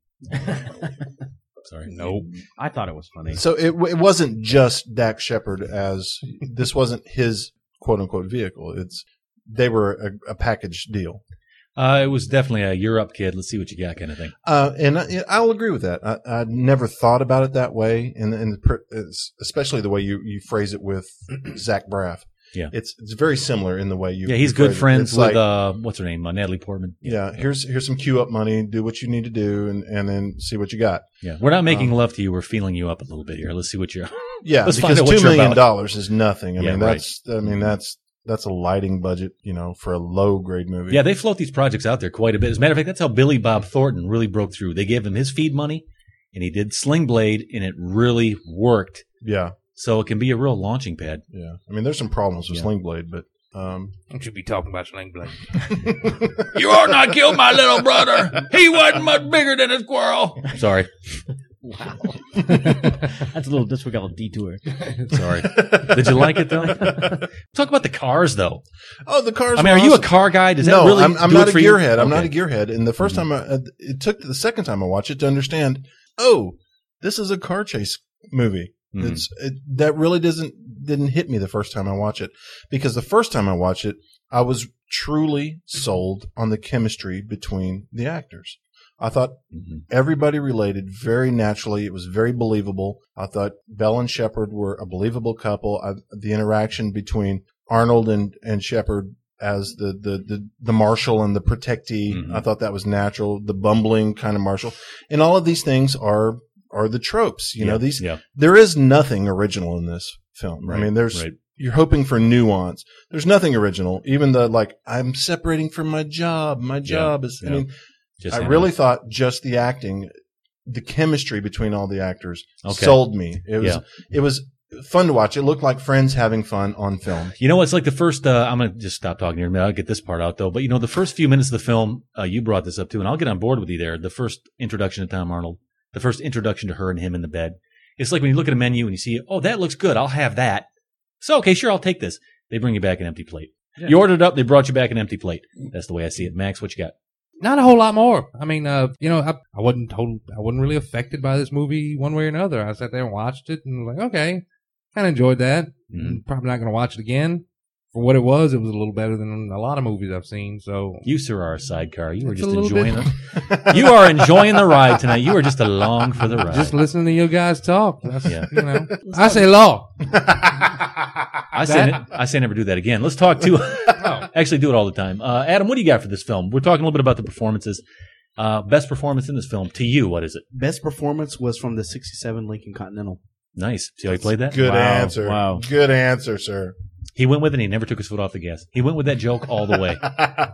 Sorry. Nope. I thought it was funny. So it it wasn't just Dax Shepard as this wasn't his quote unquote vehicle. It's they were a, a package deal. Uh, it was definitely a "you're up, kid. Let's see what you got" kind of thing. Uh, and I, I'll agree with that. I, I never thought about it that way, and, and especially the way you, you phrase it with Zach Braff. Yeah. it's it's very similar in the way you. Yeah, he's you good phrase it. friends It's with like, uh, what's her name, uh, Natalie Portman. yeah, here's here's some queue up money. Do what you need to do, and, and then see what you got. Yeah, we're not making Um, love to you. We're feeling you up a little bit here. Let's see what you're. Yeah, Let's find because out what two you're million about. dollars is nothing. I Yeah, mean, right. that's I mean that's that's a lighting budget, you know, for a low grade movie. Yeah, they float these projects out there quite a bit. As a matter of fact, that's how Billy Bob Thornton really broke through. They gave him his feed money, and he did Sling Blade, and it really worked. yeah, So it can be a real launching pad. yeah. I mean, there's some problems with Yeah. Sling Blade, but um, Don't you be talking about Sling Blade. You ought not kill my little brother. He wasn't much bigger than a squirrel. Sorry. Wow. That's a little disregard detour. Sorry. Did you like it, though? Talk about the cars, though. oh, the cars. I mean, were are you a awesome. car guy? Does no, that really I'm, I'm do not it a for you? gearhead. I'm not a Okay. gearhead. And the 1st Mhm. time, I, uh, it took the second time I watched it to understand. Oh, this is a car chase movie. Mhm. It's it, that really doesn't didn't hit me the first time I watched it, because the first time I watched it, I was truly sold on the chemistry between the actors. I thought Mhm. everybody related very naturally. It was very believable. I thought Bell and Shepard were a believable couple. I, the interaction between Arnold and, and Shepard as the, the, the, the marshal and the protectee, Mhm. I thought that was natural. The bumbling kind of marshal. And all of these things are, are the tropes. You Yeah, know, these, yeah. there is nothing original in this film. Right, I mean, there's, right. you're hoping for nuance. There's nothing original. Even the, like, I'm separating from my job. My job is, I yeah. mean, Just I hang really on. thought just the acting, the chemistry between all the actors Okay. sold me. It was, Yeah. it was fun to watch. It looked like friends having fun on film. You know, it's like the first, uh, I'm going to just stop talking here a minute. I'll get this part out, though. But, you know, the first few minutes of the film, uh, you brought this up, too, and I'll get on board with you there. The first introduction to Tom Arnold, the first introduction to her and him in the bed. It's like when you look at a menu and you see, oh, that looks good. I'll have that. So, okay, sure, I'll take this. They bring you back an empty plate. Yeah. You ordered it up, they brought you back an empty plate. That's the way I see it. Max, what you got? Not a whole lot more. I mean, uh, you know, I, I wasn't told, I wasn't really affected by this movie one way or another. I sat there and watched it and was like, okay, kind of enjoyed that. Mhm. Probably not going to watch it again for what it was, it was a little better than a lot of movies I've seen. So You, sir, are a sidecar. You were It's just a little enjoying bit- it. You are enjoying the ride tonight. You are just along for the ride. just listening to you guys talk. That's, Yeah. you know, I say law. I say, I say never do that again. Let's talk to. Actually, do it all the time. Uh, Adam, what do you got for this film? We're talking a little bit about the performances. Uh, best performance in this film to you, what is it? Best performance was from the sixty-seven Lincoln Continental. Nice. See how he played that? Good Wow. answer. Wow. Good answer, sir. He went with it and he never took his foot off the gas. He went with that joke all the way.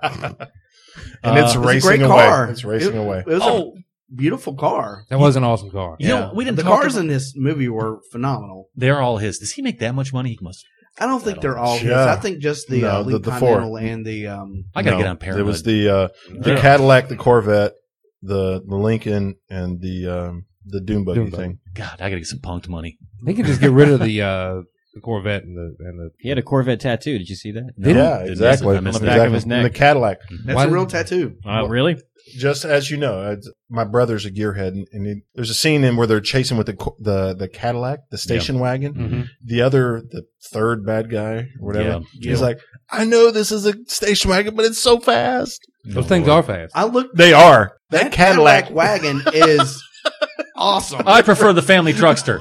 And it's Uh, It was a racing great away. car. It's racing It- away. It was Oh. a beautiful car. That was an awesome car. You know, we didn't The talk cars about- in this movie were phenomenal. They're all his. Does he make that much money? He must. I don't think they're all his. Yeah. I think just the, No, uh, the- Lincoln the Continental four. and the um. I gotta No, get on Parenthood. It was the uh, the Yeah. Cadillac, the Corvette, the the Lincoln, and the um, the Dune buggy Dune buggy. thing. God, I gotta get some punked money. They can just get rid of the uh, the Corvette and the and the. He had a Corvette tattoo. Did you see that? No, yeah, didn't exactly. miss it. I missed On the that. back exactly. of his neck. And the Cadillac. That's Why a real did- tattoo. Uh, really? Just as you know, it's, my brother's a gearhead, and, and he, there's a scene in where they're chasing with the co- the the Cadillac, the station wagon. Mhm. The other, the third bad guy, or whatever, Yeah. he's Yeah. like, "I know this is a station wagon, but it's so fast." Those things are fast. I looked. They are. That, That Cadillac, Cadillac wagon is awesome. I prefer the family truckster.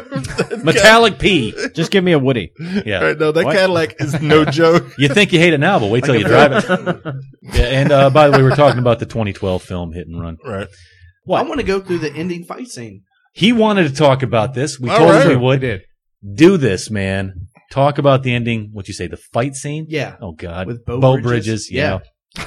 Metallic P. Just give me a Woody. Yeah. Right, no, that What? Cadillac is no joke. You think you hate it now, but wait till you drive it. Yeah, and uh, by the way, we're talking about the twenty twelve film Hit and Run. Right. What? I want to go through the ending fight scene. He wanted to talk about this. We All told right. him we We would. did. Do this, man. Talk about the ending. What you say? The fight scene? Yeah. Oh God. With Bo Bridges. Bridges. Yeah.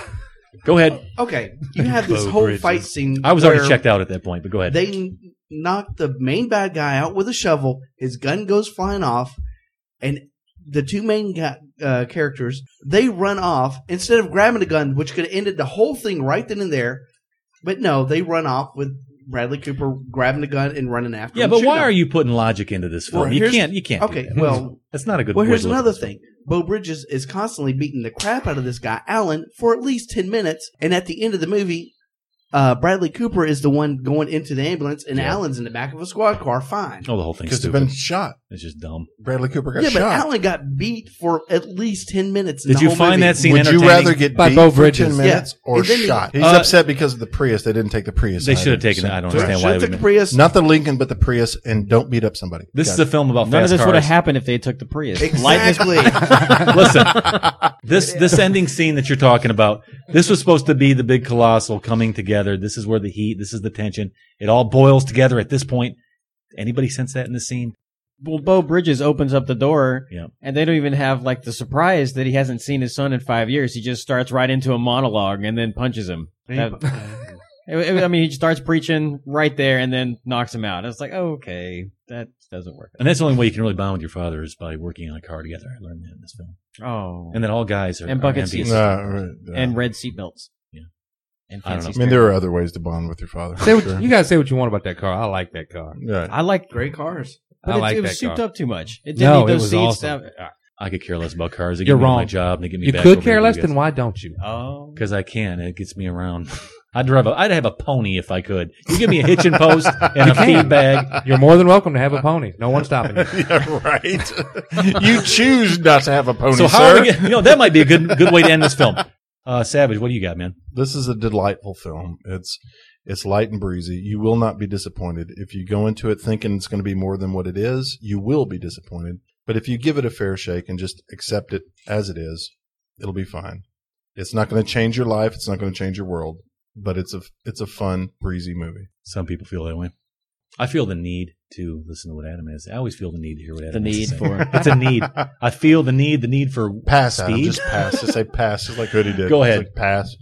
Go ahead. Okay, you have this Bo whole Bridges. fight scene. I was already where checked out at that point, but go ahead. They n- knock the main bad guy out with a shovel. His gun goes flying off, and the two main ga- uh, characters they run off instead of grabbing the gun, which could have ended the whole thing right then and there. But no, they run off with Bradley Cooper grabbing the gun and running after yeah, him. but shooting why him. are you putting logic into this film? Well, you here's- can't. You can't. Okay, do that. well, that's not a good. Well, way here's to look at another this film. thing. Bo Bridges is constantly beating the crap out of this guy, Alan, for at least ten minutes. And at the end of the movie, uh, Bradley Cooper is the one going into the ambulance, and Yeah. Alan's in the back of a squad car, fine. Oh, the whole thing's Because they've stupid. been shot. It's just dumb. Bradley Cooper got yeah, but shot. Alan got beat for at least ten minutes. In Did the you whole find movie. that scene Would you entertaining? rather get By beat Bo for Bridges. ten minutes Yeah. or And then he- shot? He's Uh, upset because of the Prius. They didn't take the Prius. They should have either. taken it. I don't So- understand Should've why. took we the Prius. Not the Lincoln, but the Prius, and don't beat up somebody. This Got is it. a film about None of fast this would have cars. happened if they took the Prius. Exactly. Listen, this this ending scene that you're talking about, this was supposed to be the big colossal coming together. This is where the heat, this is the tension. It all boils together at this point. Anybody sense that in the scene? Well, Bo Bridges opens up the door, Yeah. and they don't even have like the surprise that he hasn't seen his son in five years. He just starts right into a monologue and then punches him. That- it- it- I mean, he starts preaching right there and then knocks him out. It's like, okay, that doesn't work. And that's the only way you can really bond with your father is by working on a car together. I learned that in this film. Oh, And then all guys are And are bucket M Vs. seats. No, right, yeah. and red seatbelts. Yeah. and I don't fancy know. I mean, there are other ways to bond with your father. Say what, Sure. You guys say what you want about that car. I like that car. Right. I like, Great cars. but I it, like it was that souped car. up too much. It didn't No, need it those was seats. awesome. That- I could care less about cars. They You're get me on my wrong. job and they get me You back could over care here, less, you guys. then why don't you? oh, Because I can. It gets me around. I'd drive a, I'd have a pony if I could. You give me a hitching post and a feed bag. You're more than welcome to have a pony. No one's stopping you. Yeah, right. You choose not to have a pony, So how sir. are we get, you know, that might be a good good way to end this film. Uh, Savage, what do you got, man? This is a delightful film. It's it's light and breezy. You will not be disappointed. If you go into it thinking it's going to be more than what it is, you will be disappointed. But if you give it a fair shake and just accept it as it is, it'll be fine. It's not going to change your life. It's not going to change your world. But it's a it's a fun, breezy movie. Some people feel that way. I feel the need to listen to what Adam has. I always feel the need to hear what Adam The has to need say. for- It's a need. I feel the need, the need for Pass, Adam. speed. Just pass. Just say pass, just like Hoodie did. Go It's ahead. like, pass.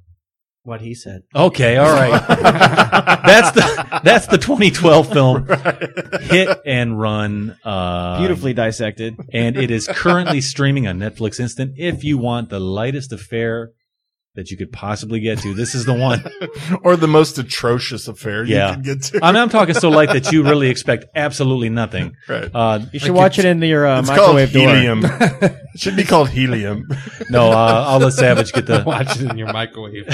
What he said. Okay, all right. that's the that's the twenty twelve film Hit and Run. Uh, beautifully dissected. and it is currently streaming on Netflix Instant. If you want the lightest affair that you could possibly get to, this is the one. Or the most atrocious affair Yeah. you can get to. I mean, I'm talking so light that you really expect absolutely nothing. Right. Uh, You should watch it in your uh, It's called microwave door. helium. It should be called helium. no, uh, I'll let Savage get the. Watch it in your microwave.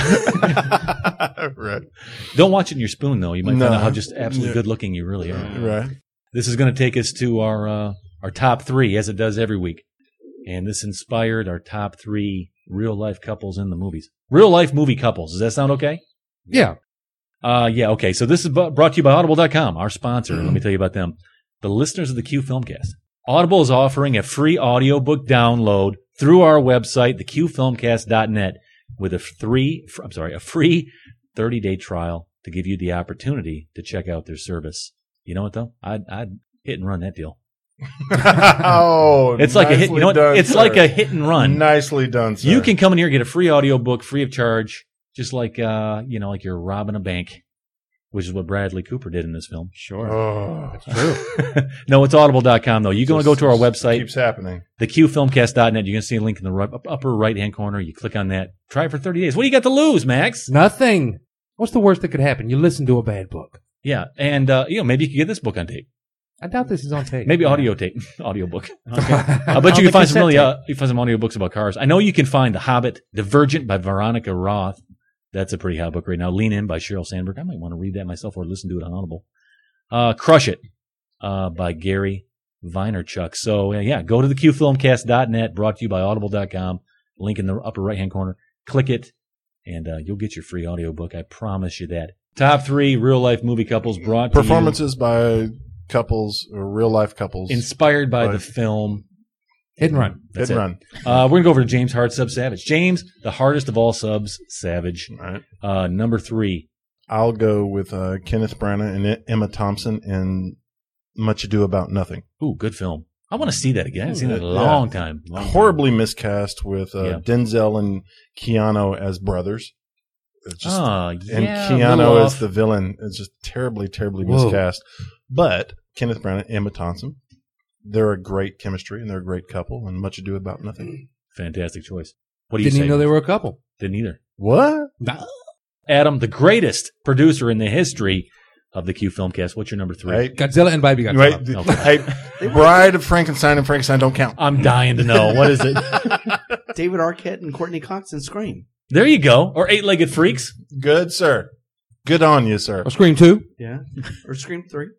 Right. Don't watch it in your spoon, though. You might No. find out how just absolutely Yeah. good looking you really are. Right. This is going to take us to our uh, our top three, as it does every week. and this inspired our top three real-life couples in the movies. Real-life movie couples. Does that sound okay? Yeah. Uh, yeah, okay. So this is bu- brought to you by Audible dot com, our sponsor. Let me tell you about them. The listeners of the Q Filmcast. Audible is offering a free audiobook download through our website, the q filmcast dot net, with a three, I'm sorry, a free thirty-day trial to give you the opportunity to check out their service. You know what though? I'd, I'd hit and run that deal. Oh, it's like a hit. You know what? done, It's sir. like a hit and run. Nicely done, sir. You can come in here and get a free audiobook free of charge, just like uh, you know, like you're robbing a bank, which is what Bradley Cooper did in this film. Sure. Oh, That's true. No, it's audible dot com though. You're going to go to our website, keeps happening. the q filmcast dot net. You're going to see a link in the right, upper right-hand corner. You click on that. Try it for thirty days. What do you got to lose, Max? Nothing. What's the worst that could happen? You listen to a bad book. Yeah, and uh, you know, maybe you could get this book on tape. I doubt this is on tape. Maybe audio tape, audio book. Okay. I bet On you the can find some cassette really, tape. uh, you can find some audiobooks about cars. I know you can find The Hobbit, Divergent by Veronica Roth. That's a pretty hot book right now. Lean In by Sheryl Sandberg. I might want to read that myself or listen to it on Audible. Uh, Crush It, uh, by Gary Vaynerchuk. So, uh, yeah, go to the q filmcast dot net, brought to you by audible dot com. Link in the upper right-hand corner. Click it, and, uh, you'll get your free audiobook. I promise you that. Top three real-life movie couples brought to you. Performances by couples or real life couples. Inspired by Right. the film. Hit and run. That's Hit it. and run. Uh, we're going to go over to James Hard Sub Savage. James, the hardest of all subs, Savage. All right. Uh, number three. I'll go with uh, Kenneth Branagh and Emma Thompson in Much Ado About Nothing. Ooh, good film. I want to see that again. I haven't seen that in a Yeah. long time. Long time. Horribly miscast with uh, Yeah. Denzel and Keanu as brothers. It's just, Ah, and yeah, a little Keanu off. as the villain. It's just terribly, terribly Whoa. miscast. But Kenneth Branagh, Emma Thompson, they're a great chemistry and they're a great couple. And Much Ado About Nothing. Fantastic choice. What do you Didn't say? even know they were a couple. Didn't either. What? Adam, the greatest producer in the history of the Q Filmcast. What's your number three? Right? Godzilla and Baby Right? Godzilla. Okay. Hey, Bride of Frankenstein and Frankenstein don't count. I'm dying to know. What is it? David Arquette and Courtney Cox in Scream. There you go. Or Eight-Legged Freaks. Good, sir. Good on you, sir. Or Scream two. Yeah. Or Scream three.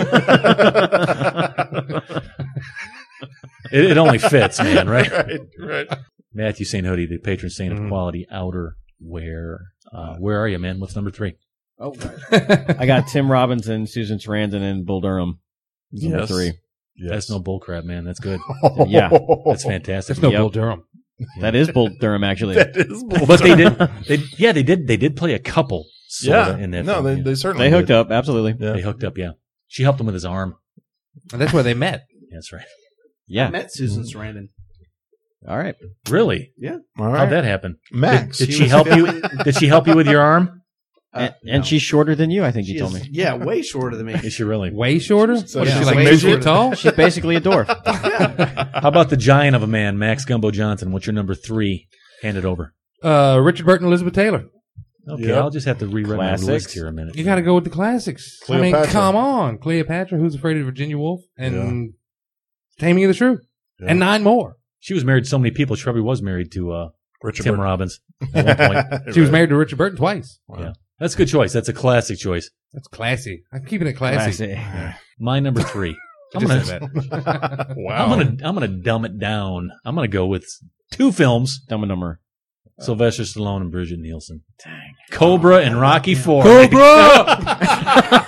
It, it only fits, man, right? right, right. Matthew Saint Hoodie, the patron saint of Mhm. quality outerwear. Uh, where are you, man? What's number three? Oh, I got Tim Robinson, Susan Sarandon, and Bull Durham. Number Yes. three. Yes. That's no bullcrap, man. That's good. Yeah. That's fantastic. That's no Yep. Bull Durham. That is Bull Durham, actually. That is bull. But they did, they, yeah, they did, they did play a couple. Sorta Yeah. in that No, film, they, yeah. they certainly They hooked did. up, absolutely. Yeah. They hooked up, yeah. She helped him with his arm. And that's where they met. That's right. Yeah. I met Susan Sarandon. All right. Really? All right. How'd that happen? Max. Did She she was help you? filming- Did she help you with your arm? Uh, and and no. she's shorter than you, I think She you told is- me. Yeah, way shorter than me. Is she really? Way shorter? So What is she's she like way two shorter. feet tall? She's basically a dwarf. How about the giant of a man, Max Gumbo Johnson? What's your number three? Hand it over. Uh, Richard Burton, Elizabeth Taylor. Okay, Yep. I'll just have to rewrite my Classics. list here a minute. You got to go with the classics. I mean, Cleopatra. come on, Cleopatra, Who's Afraid of Virginia Woolf, and Taming of the Shrew, Yeah. and nine more. She was married to so many people. She probably was married to uh, Richard Tim Burton. Robbins at one point. She was Right. married to Richard Burton twice. Yeah, that's a good choice. That's a classic choice. That's classy. I'm keeping it classy. Classic. My number three. I I'm just gonna, said that. Wow. I'm gonna, I'm gonna dumb it down. I'm gonna go with two films: Dumb and Dumber. Sylvester Stallone and Bridget Nielsen. Dang. Cobra and Rocky Four. Cobra!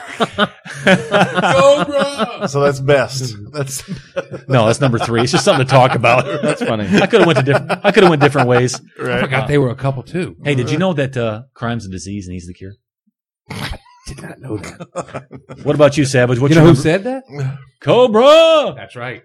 Cobra! So that's best. That's No, that's number three. It's just something to talk about. That's funny. I could have went to different. I could have went different ways. I forgot they were a couple too. Hey, did you know that uh, crime's a disease and he's the cure? Did not know that. What about you, Savage? What's You know your who number? said that? Cobra. That's right.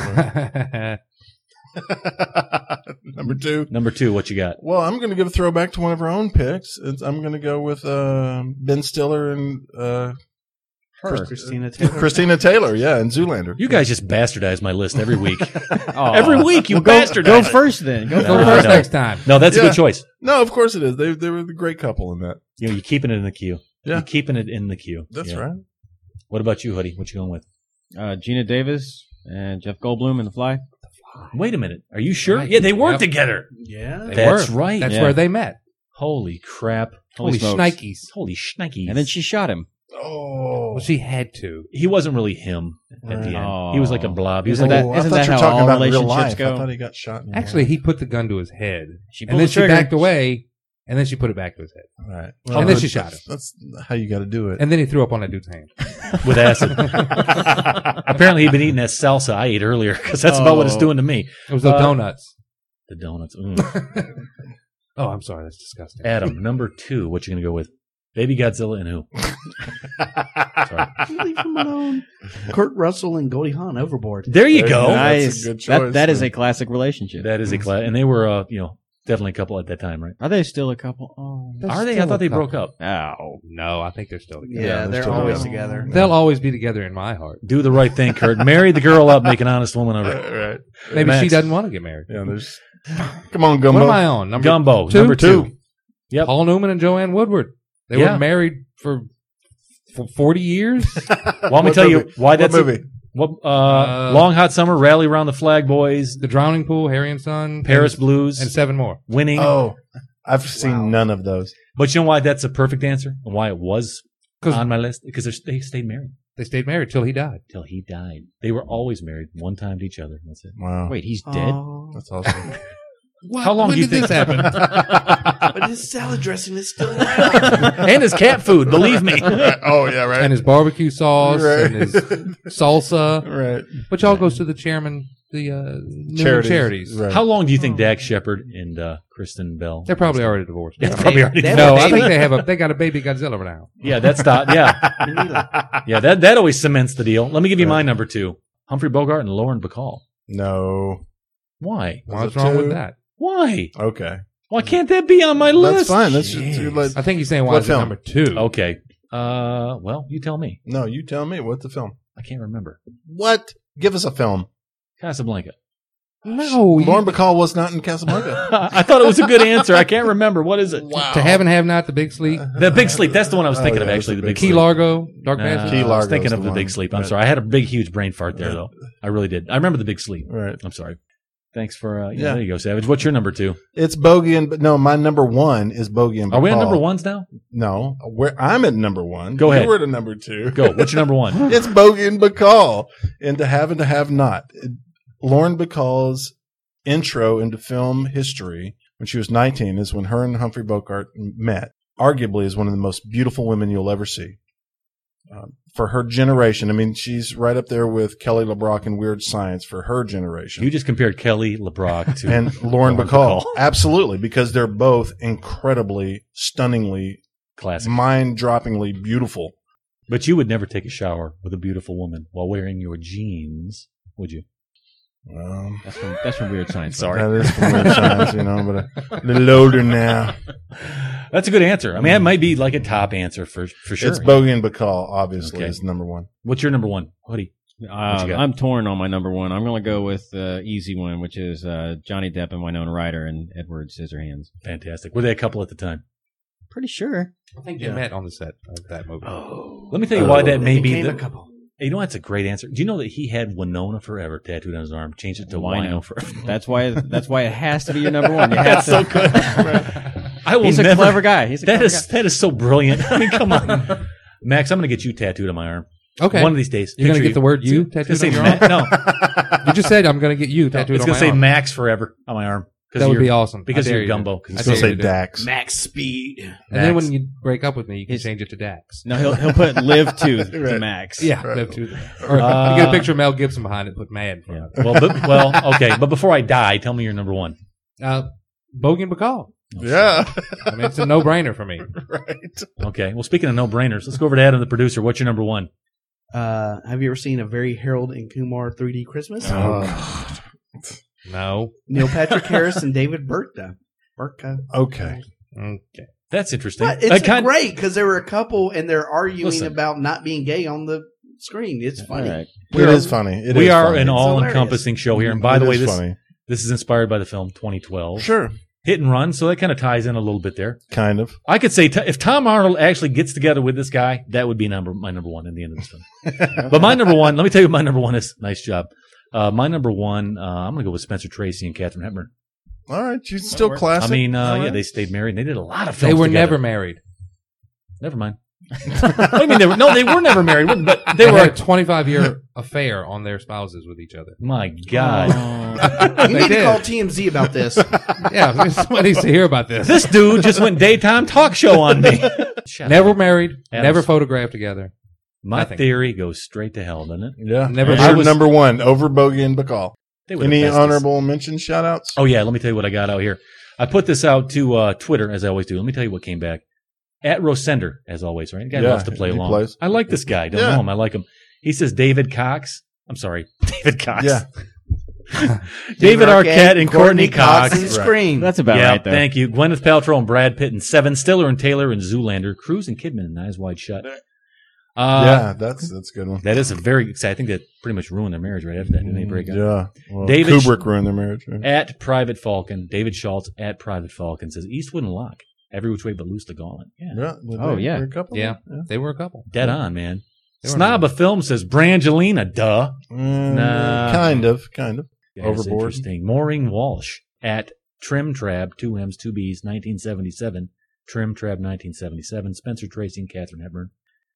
number two. Number two. What you got? Well, I'm going to give a throwback to one of our own picks. It's, I'm going to go with uh, Ben Stiller and uh, Her. Christina Taylor. Christina Taylor. Yeah, and Zoolander. You guys just bastardize my list every week. Aw. Every week you Well, go, bastardize. go first then. Go No, Go I first know. next time. No, that's a Yeah. good choice. No, of course it is. They they were the great couple in that. You know, you're keeping it in the queue. Yeah. You're keeping it in the queue. That's Yeah. right. What about you, Hoodie? What you going with? Uh, Gina Davis and Jeff Goldblum in The Fly. Wait a minute. Are you sure? Right. Yeah, they worked Yep. together. Yeah. They That's were. right. That's Yeah. where they met. Holy crap. Holy Holy smokes. shnikes. Holy shnikes. And then she shot him. Oh, Well, she had to. He wasn't really him at the end. Oh. He was like a blob. He was Isn't like that- Oh, I isn't thought that you were how talking all about real relationships life. go? I thought he got shot. In the Actually, head. he put the gun to his head, She and pulled then the she trigger. backed away, and then she put it back to his head, right, and then she shot him, That's how you got to do it. and then he threw up on that dude's hand. with acid. Apparently, he'd been eating that salsa I ate earlier because that's about what it's Oh. doing to me. It was the Uh, donuts. The donuts. Mm. Oh, I'm sorry, that's disgusting. Adam, number two. What you gonna go with? Baby Godzilla and who? Sorry. Leave him alone. Kurt Russell and Goldie Hawn overboard. There you There go. you go. That's a Nice. good That choice, that is man. a classic relationship. That is a class, and they were, uh, you know, definitely a couple at that time, right? Are they still a couple? Oh, They're Are they? I still thought a they couple. broke up. ow. No, I think they're still together. Yeah, they're they're still always together. together. They'll always be together in my heart. Do the right thing, Kurt. Marry the girl up, make an honest woman of her. right. Maybe Max. she doesn't want to get married. Yeah, there's. Come on, Gumbo. What am I on? Number Gumbo, two? number two. Yep. Paul Newman and Joanne Woodward. They Yeah. were married for, for forty years. Well, let me What tell you movie? why What that's a- movie? what, uh, Uh, Long Hot Summer, Rally Around the Flag Boys, The Drowning Pool, Harry and Son, Paris and, Blues, and seven more. Winning. Oh, I've seen none of those. But you know why that's a perfect answer and why it was 'Cause- on my list? Because they're- they stayed married They stayed married till he died. till he died. They were always married, one time to each other. That's it. Wow, Wait, he's dead? Oh, that's awesome. What? How long when do you did think this happen? but his salad dressing is still around. And his cat food, believe me. oh yeah, right. and his barbecue sauce Right. and his salsa, right. which all goes to the chairman, the uh, Newman Charities. charities. Right. How long do you think Dax Shepard and uh, Kristen Bell? They're probably already divorced. Yeah, probably already. They- No, they- I think they have a. They got a baby Godzilla now. Yeah, that's the, yeah, yeah. That that always cements the deal. Let me give you my number two: Humphrey Bogart and Lauren Bacall. No. Why? What's it wrong two? with that? Why? Okay. Why can't that be on my list? That's fine. That's just, Jeez. let- I think he's saying why What is it film? number two? Okay. Uh, well, you tell me. no, you tell me. What's the film? I can't remember. What? Give us a film. Casablanca. No, you- Lauren Bacall was not in Casablanca. I thought it was a good answer. I can't remember. What is it? to have and have not, the Big Sleep, The Big Sleep. That's the one I was Oh, thinking yeah, of. that's Actually, the the Big Big Key Sleep. Largo, Dark Nah, Passage. Key I was Largo's thinking the of the one. Big Sleep. I'm Right. sorry. I had a big, huge brain fart there, Right. though. I really did. I remember the Big Sleep. Right. I'm sorry. Thanks for. Uh, yeah, Yeah. There you go, Savage. What's your number two? It's Bogey and no, my number one is Bogey and Bacall. Are we on number ones now? No, where I'm at number one. Go ahead. You were at number two. Go. What's your number one? It's Bogey and Bacall. And to have and to have not. Lauren Bacall's intro into film history when she was nineteen is when her and Humphrey Bogart met. Arguably is one of the most beautiful women you'll ever see. Um, for her generation, I mean, she's right up there with Kelly LeBrock in Weird Science for her generation. You just compared Kelly LeBrock to and Lauren Bacall. Absolutely, because they're both incredibly, stunningly, Classic. mind-droppingly beautiful. But you would never take a shower with a beautiful woman while wearing your jeans, would you? Um, That's from, that's from Weird Science. Sorry. That is from Weird Science, you know, but a little older now. That's a good answer. I mean, that might be like a top answer for for sure. It's Bogey and Bacall, obviously, Okay. is number one. What's your number one, Hoodie? Uh, you got? I'm torn on my number one. I'm going to go with the easy one, which is uh, Johnny Depp and Winona Ryder and Edward Scissorhands. Fantastic. Were they a couple at the time? Pretty sure. I think they Yeah. met on the set of that movie. Oh. Let me tell you why that may They be. became The, a couple. you know, that's a great answer. Do you know that he had Winona Forever tattooed on his arm? Changed it to Wino. Wino Forever. That's why. That's why it has to be your number one. You have That's to. so good. I will He's a never, clever guy. He's a That clever is that is so brilliant. I mean, come on, Max. I'm going to get you tattooed on my arm. Okay. One of these days. You're going to Picture get the word you It's gonna tattooed say on your Ma- arm? No, You just said I'm going to get you no, tattooed it's on going my to say arm. Max Forever on my arm. 'Cause That would you're- be awesome. because I dare you're you to gumbo. do it. 'cause I It's going dare to say you to do it. Dax. Max Speed. And then Max. when you break up with me, you can He's- change it to Dax. No, he'll he'll put live to the Right. max. Yeah, Right. live to Or Uh, you get a picture of Mel Gibson behind it, put mad in front Yeah. of it. Well, but, well, okay. But before I die, tell me your number one. Uh, Bogey and Bacall. Yeah. I mean, it's a no-brainer for me. Right. Okay. Well, speaking of no-brainers, let's go over to Adam, the producer. What's your number one? Uh, have you ever seen a very Harold and Kumar three D Christmas? Oh, No. Neil Patrick Harris and David Burtka. Burtka. okay. Okay. That's interesting. But I it's kind- great because they were a couple and they're arguing Listen. about not being gay on the screen. It's funny. All right. It is funny. It we is are funny. an It's all-encompassing show here. And by It the way, is this funny. this is inspired by the film twenty twelve. Sure. Hit and Run, so that kind of ties in a little bit there. Kind of. I could say t- if Tom Arnold actually gets together with this guy, that would be number my number one in the end of this film. But my number one, let me tell you, what my number one is. Nice job. Uh, my number one, uh, I'm going to go with Spencer Tracy and Katharine Hepburn. All right. You still classic. I mean, uh, All yeah, right. they stayed married. They did a lot of films They were together. never married. Never mind. What do you mean they were? No, they were never married, but they They were. had a twenty-five year affair on their spouses with each other. My God. You They need to did. call T M Z about this. Yeah, somebody needs to hear about this. This dude just went daytime talk show on me. Shut Never up. married, Adam's- never photographed together. My Nothing. theory goes straight to hell, doesn't it? Yeah. Never- Here's I was- number one over Bogey and Bacall. They were the Any bestest. honorable mention shout outs? Oh, yeah. Let me tell you what I got out here. I put this out to uh, Twitter, as I always do. Let me tell you what came back. At Rosender, as always, right? The guy Yeah, loves to play he along. plays. I like this guy. Don't Yeah. know him. I like him. He says David Cox. I'm sorry. David Cox. Yeah. David Arquette and Courtney Cox. and Scream. That's about Yeah, right, though. thank you. Gwyneth Paltrow and Brad Pitt and Seven, Stiller and Taylor and Zoolander, Cruise and Kidman and Eyes Wide Shut. Uh, yeah, that's that's a good one. That is a very exciting. I think that pretty much ruined their marriage right after that. Didn't they break up? Yeah. Well, David Kubrick ruined their marriage. Right? At Private Falcon, David Schultz at Private Falcon says Eastwood and Locke, every which way but loose the gauntlet. Yeah, Yeah. Well, Oh, they- yeah. they're a couple. Yeah, they were a couple. dead on, man. They were Snob of Film says Brangelina, duh. Mm, Nah. Kind of. Kind of. Yeah, it's Overboard. Interesting. Maureen Walsh at Trim Trab, two M's, two B's, nineteen seventy-seven. Trim Trab, nineteen seventy-seven. Spencer Tracy and Catherine Hepburn.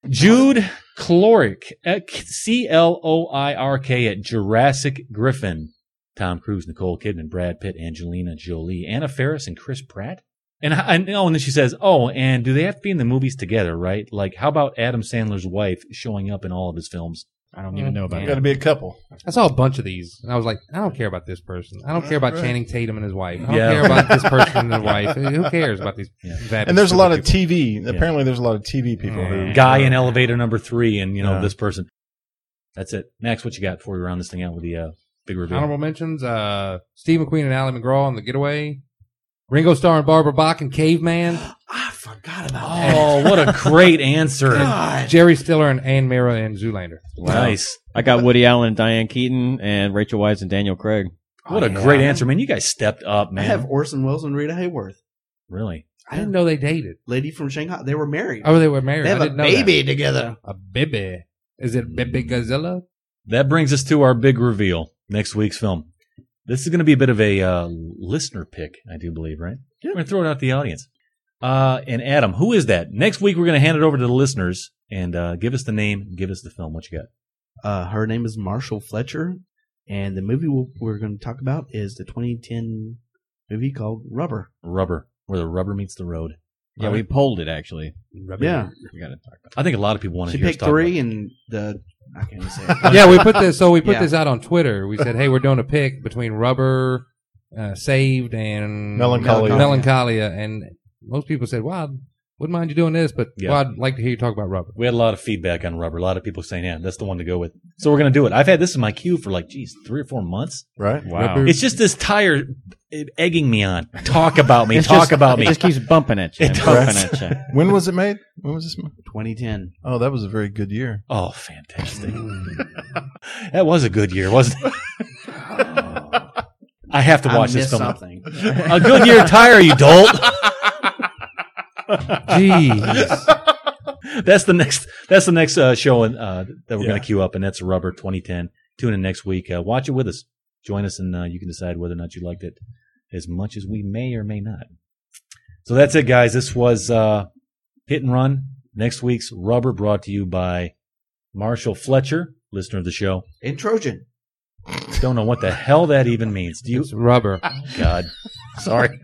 Jude Clorick at C L O I R K at Jurassic Griffin. Tom Cruise, Nicole Kidman, Brad Pitt, Angelina Jolie, Anna Faris, and Chris Pratt. And I, I know, and then she says, "Oh, and do they have to be in the movies together, right? Like, how about Adam Sandler's wife showing up in all of his films?" I don't even know about Got to that. be a couple. I saw a bunch of these, and I was like, I don't care about this person. I don't care about Right. Channing Tatum and his wife. I don't Yeah. care about this person and his wife. Who cares about these? Yeah. vapid, And there's a stupid lot of people? T V. Apparently, there's a lot of T V people who. Mm. Guy in elevator number three, and you know Yeah. this person. That's it. Max, what you got before we round this thing out with the uh, big reveal? Honorable mentions: uh, Steve McQueen and Ally McGraw on The Getaway. Ringo Starr and Barbara Bach in Caveman. I forgot about that. Oh, what a great answer! God. Jerry Stiller and Ann Mira in Zoolander. Nice. I got Woody Allen and Diane Keaton and Rachel Weisz and Daniel Craig. What a Oh, yeah. great answer, man! You guys stepped up, I man. have Orson Welles and Rita Hayworth. Really? I didn't know they dated. Lady from Shanghai. They were married. Oh, they were married. They have I a didn't know baby that. together. A baby. Is it Baby Godzilla? That brings us to our big reveal. Next week's film. This is going to be a bit of a uh, listener pick, I do believe, right? We're going to throw it out to the audience. Uh, and Adam, who is that? Next week, we're going to hand it over to the listeners and uh, give us the name, give us the film. What you got? Uh, her name is Marshall Fletcher, and the movie we'll, we're going to talk about is the twenty ten movie called Rubber. Rubber, where the rubber meets the road. Yeah, we polled it actually. Yeah. We got to talk about I think a lot of people want to She hear us picked talk three, about and the I can't even say it. Yeah, we put this. So we put Yeah. this out on Twitter. We said, "Hey, we're doing a pick between Rubber, uh, Saved, and Melancholia. Melancholia." And most people said, "Wow, wouldn't mind you doing this, but Yeah. well, I'd like to hear you talk about Rubber." We had a lot of feedback on Rubber. A lot of people saying, yeah, that's the one to go with. So we're going to do it. I've had this in my queue for like, geez, three or four months. Right? Wow. It's just this tire egging me on. Talk about me. It's Talk just- about me. It just keeps bumping at you. It and bumping does. at you. When was it made? When was this? Made? twenty ten. Oh, that was a very good year. Oh, fantastic. That was a good year, wasn't it? I have to watch I this missed film. something. A good year tire, you dolt. Jeez. That's the next. That's the next uh, show uh, that we're Yeah. going to queue up, and that's Rubber twenty ten. Tune in next week. Uh, watch it with us. Join us, and uh, you can decide whether or not you liked it as much as we may or may not. So that's it, guys. This was uh, Hit and Run. Next week's Rubber, brought to you by Marshall Fletcher, listener of the show. And Trojan. Don't know what the hell that even means. Do you? It's Rubber. God, sorry.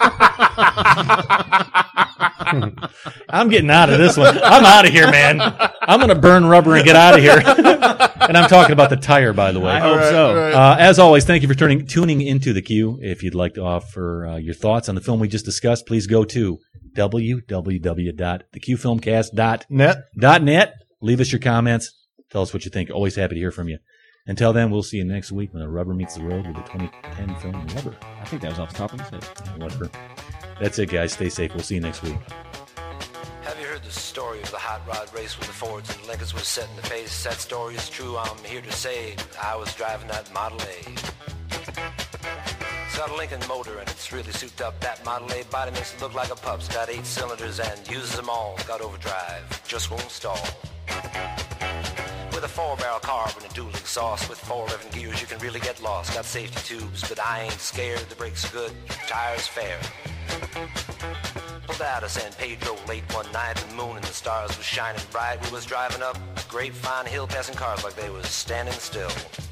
I'm getting out of this one. I'm out of here, man. I'm going to burn Rubber and get out of here. And I'm talking about the tire, by the way. I hope so. Right. Uh, as always, thank you for turning, tuning into the queue. If you'd like to offer uh, your thoughts on the film we just discussed, please go to w w w dot the q filmcast dot Net. net. Leave us your comments. Tell us what you think. Always happy to hear from you. Until then, we'll see you next week when the rubber meets the road with the twenty ten film Rubber. I think that was off the top of his head. Whatever. That's it, guys. Stay safe. We'll see you next week. Have you heard the story of the hot rod race with the Fords and Lincolns was setting the pace? That story is true, I'm here to say. I was driving that Model A. It's got a Lincoln motor and it's really souped up. That Model A body makes it look like a pup's. Got eight cylinders and uses them all. Got overdrive, just won't stall. With a four-barrel carb and a dual exhaust with four eleven gears, you can really get lost. Got safety tubes, but I ain't scared. The brakes are good, tires fair. pulled out of San Pedro late one night. The moon and the stars was shining bright. We was driving up a grapevine hill, passing cars like they was standing still.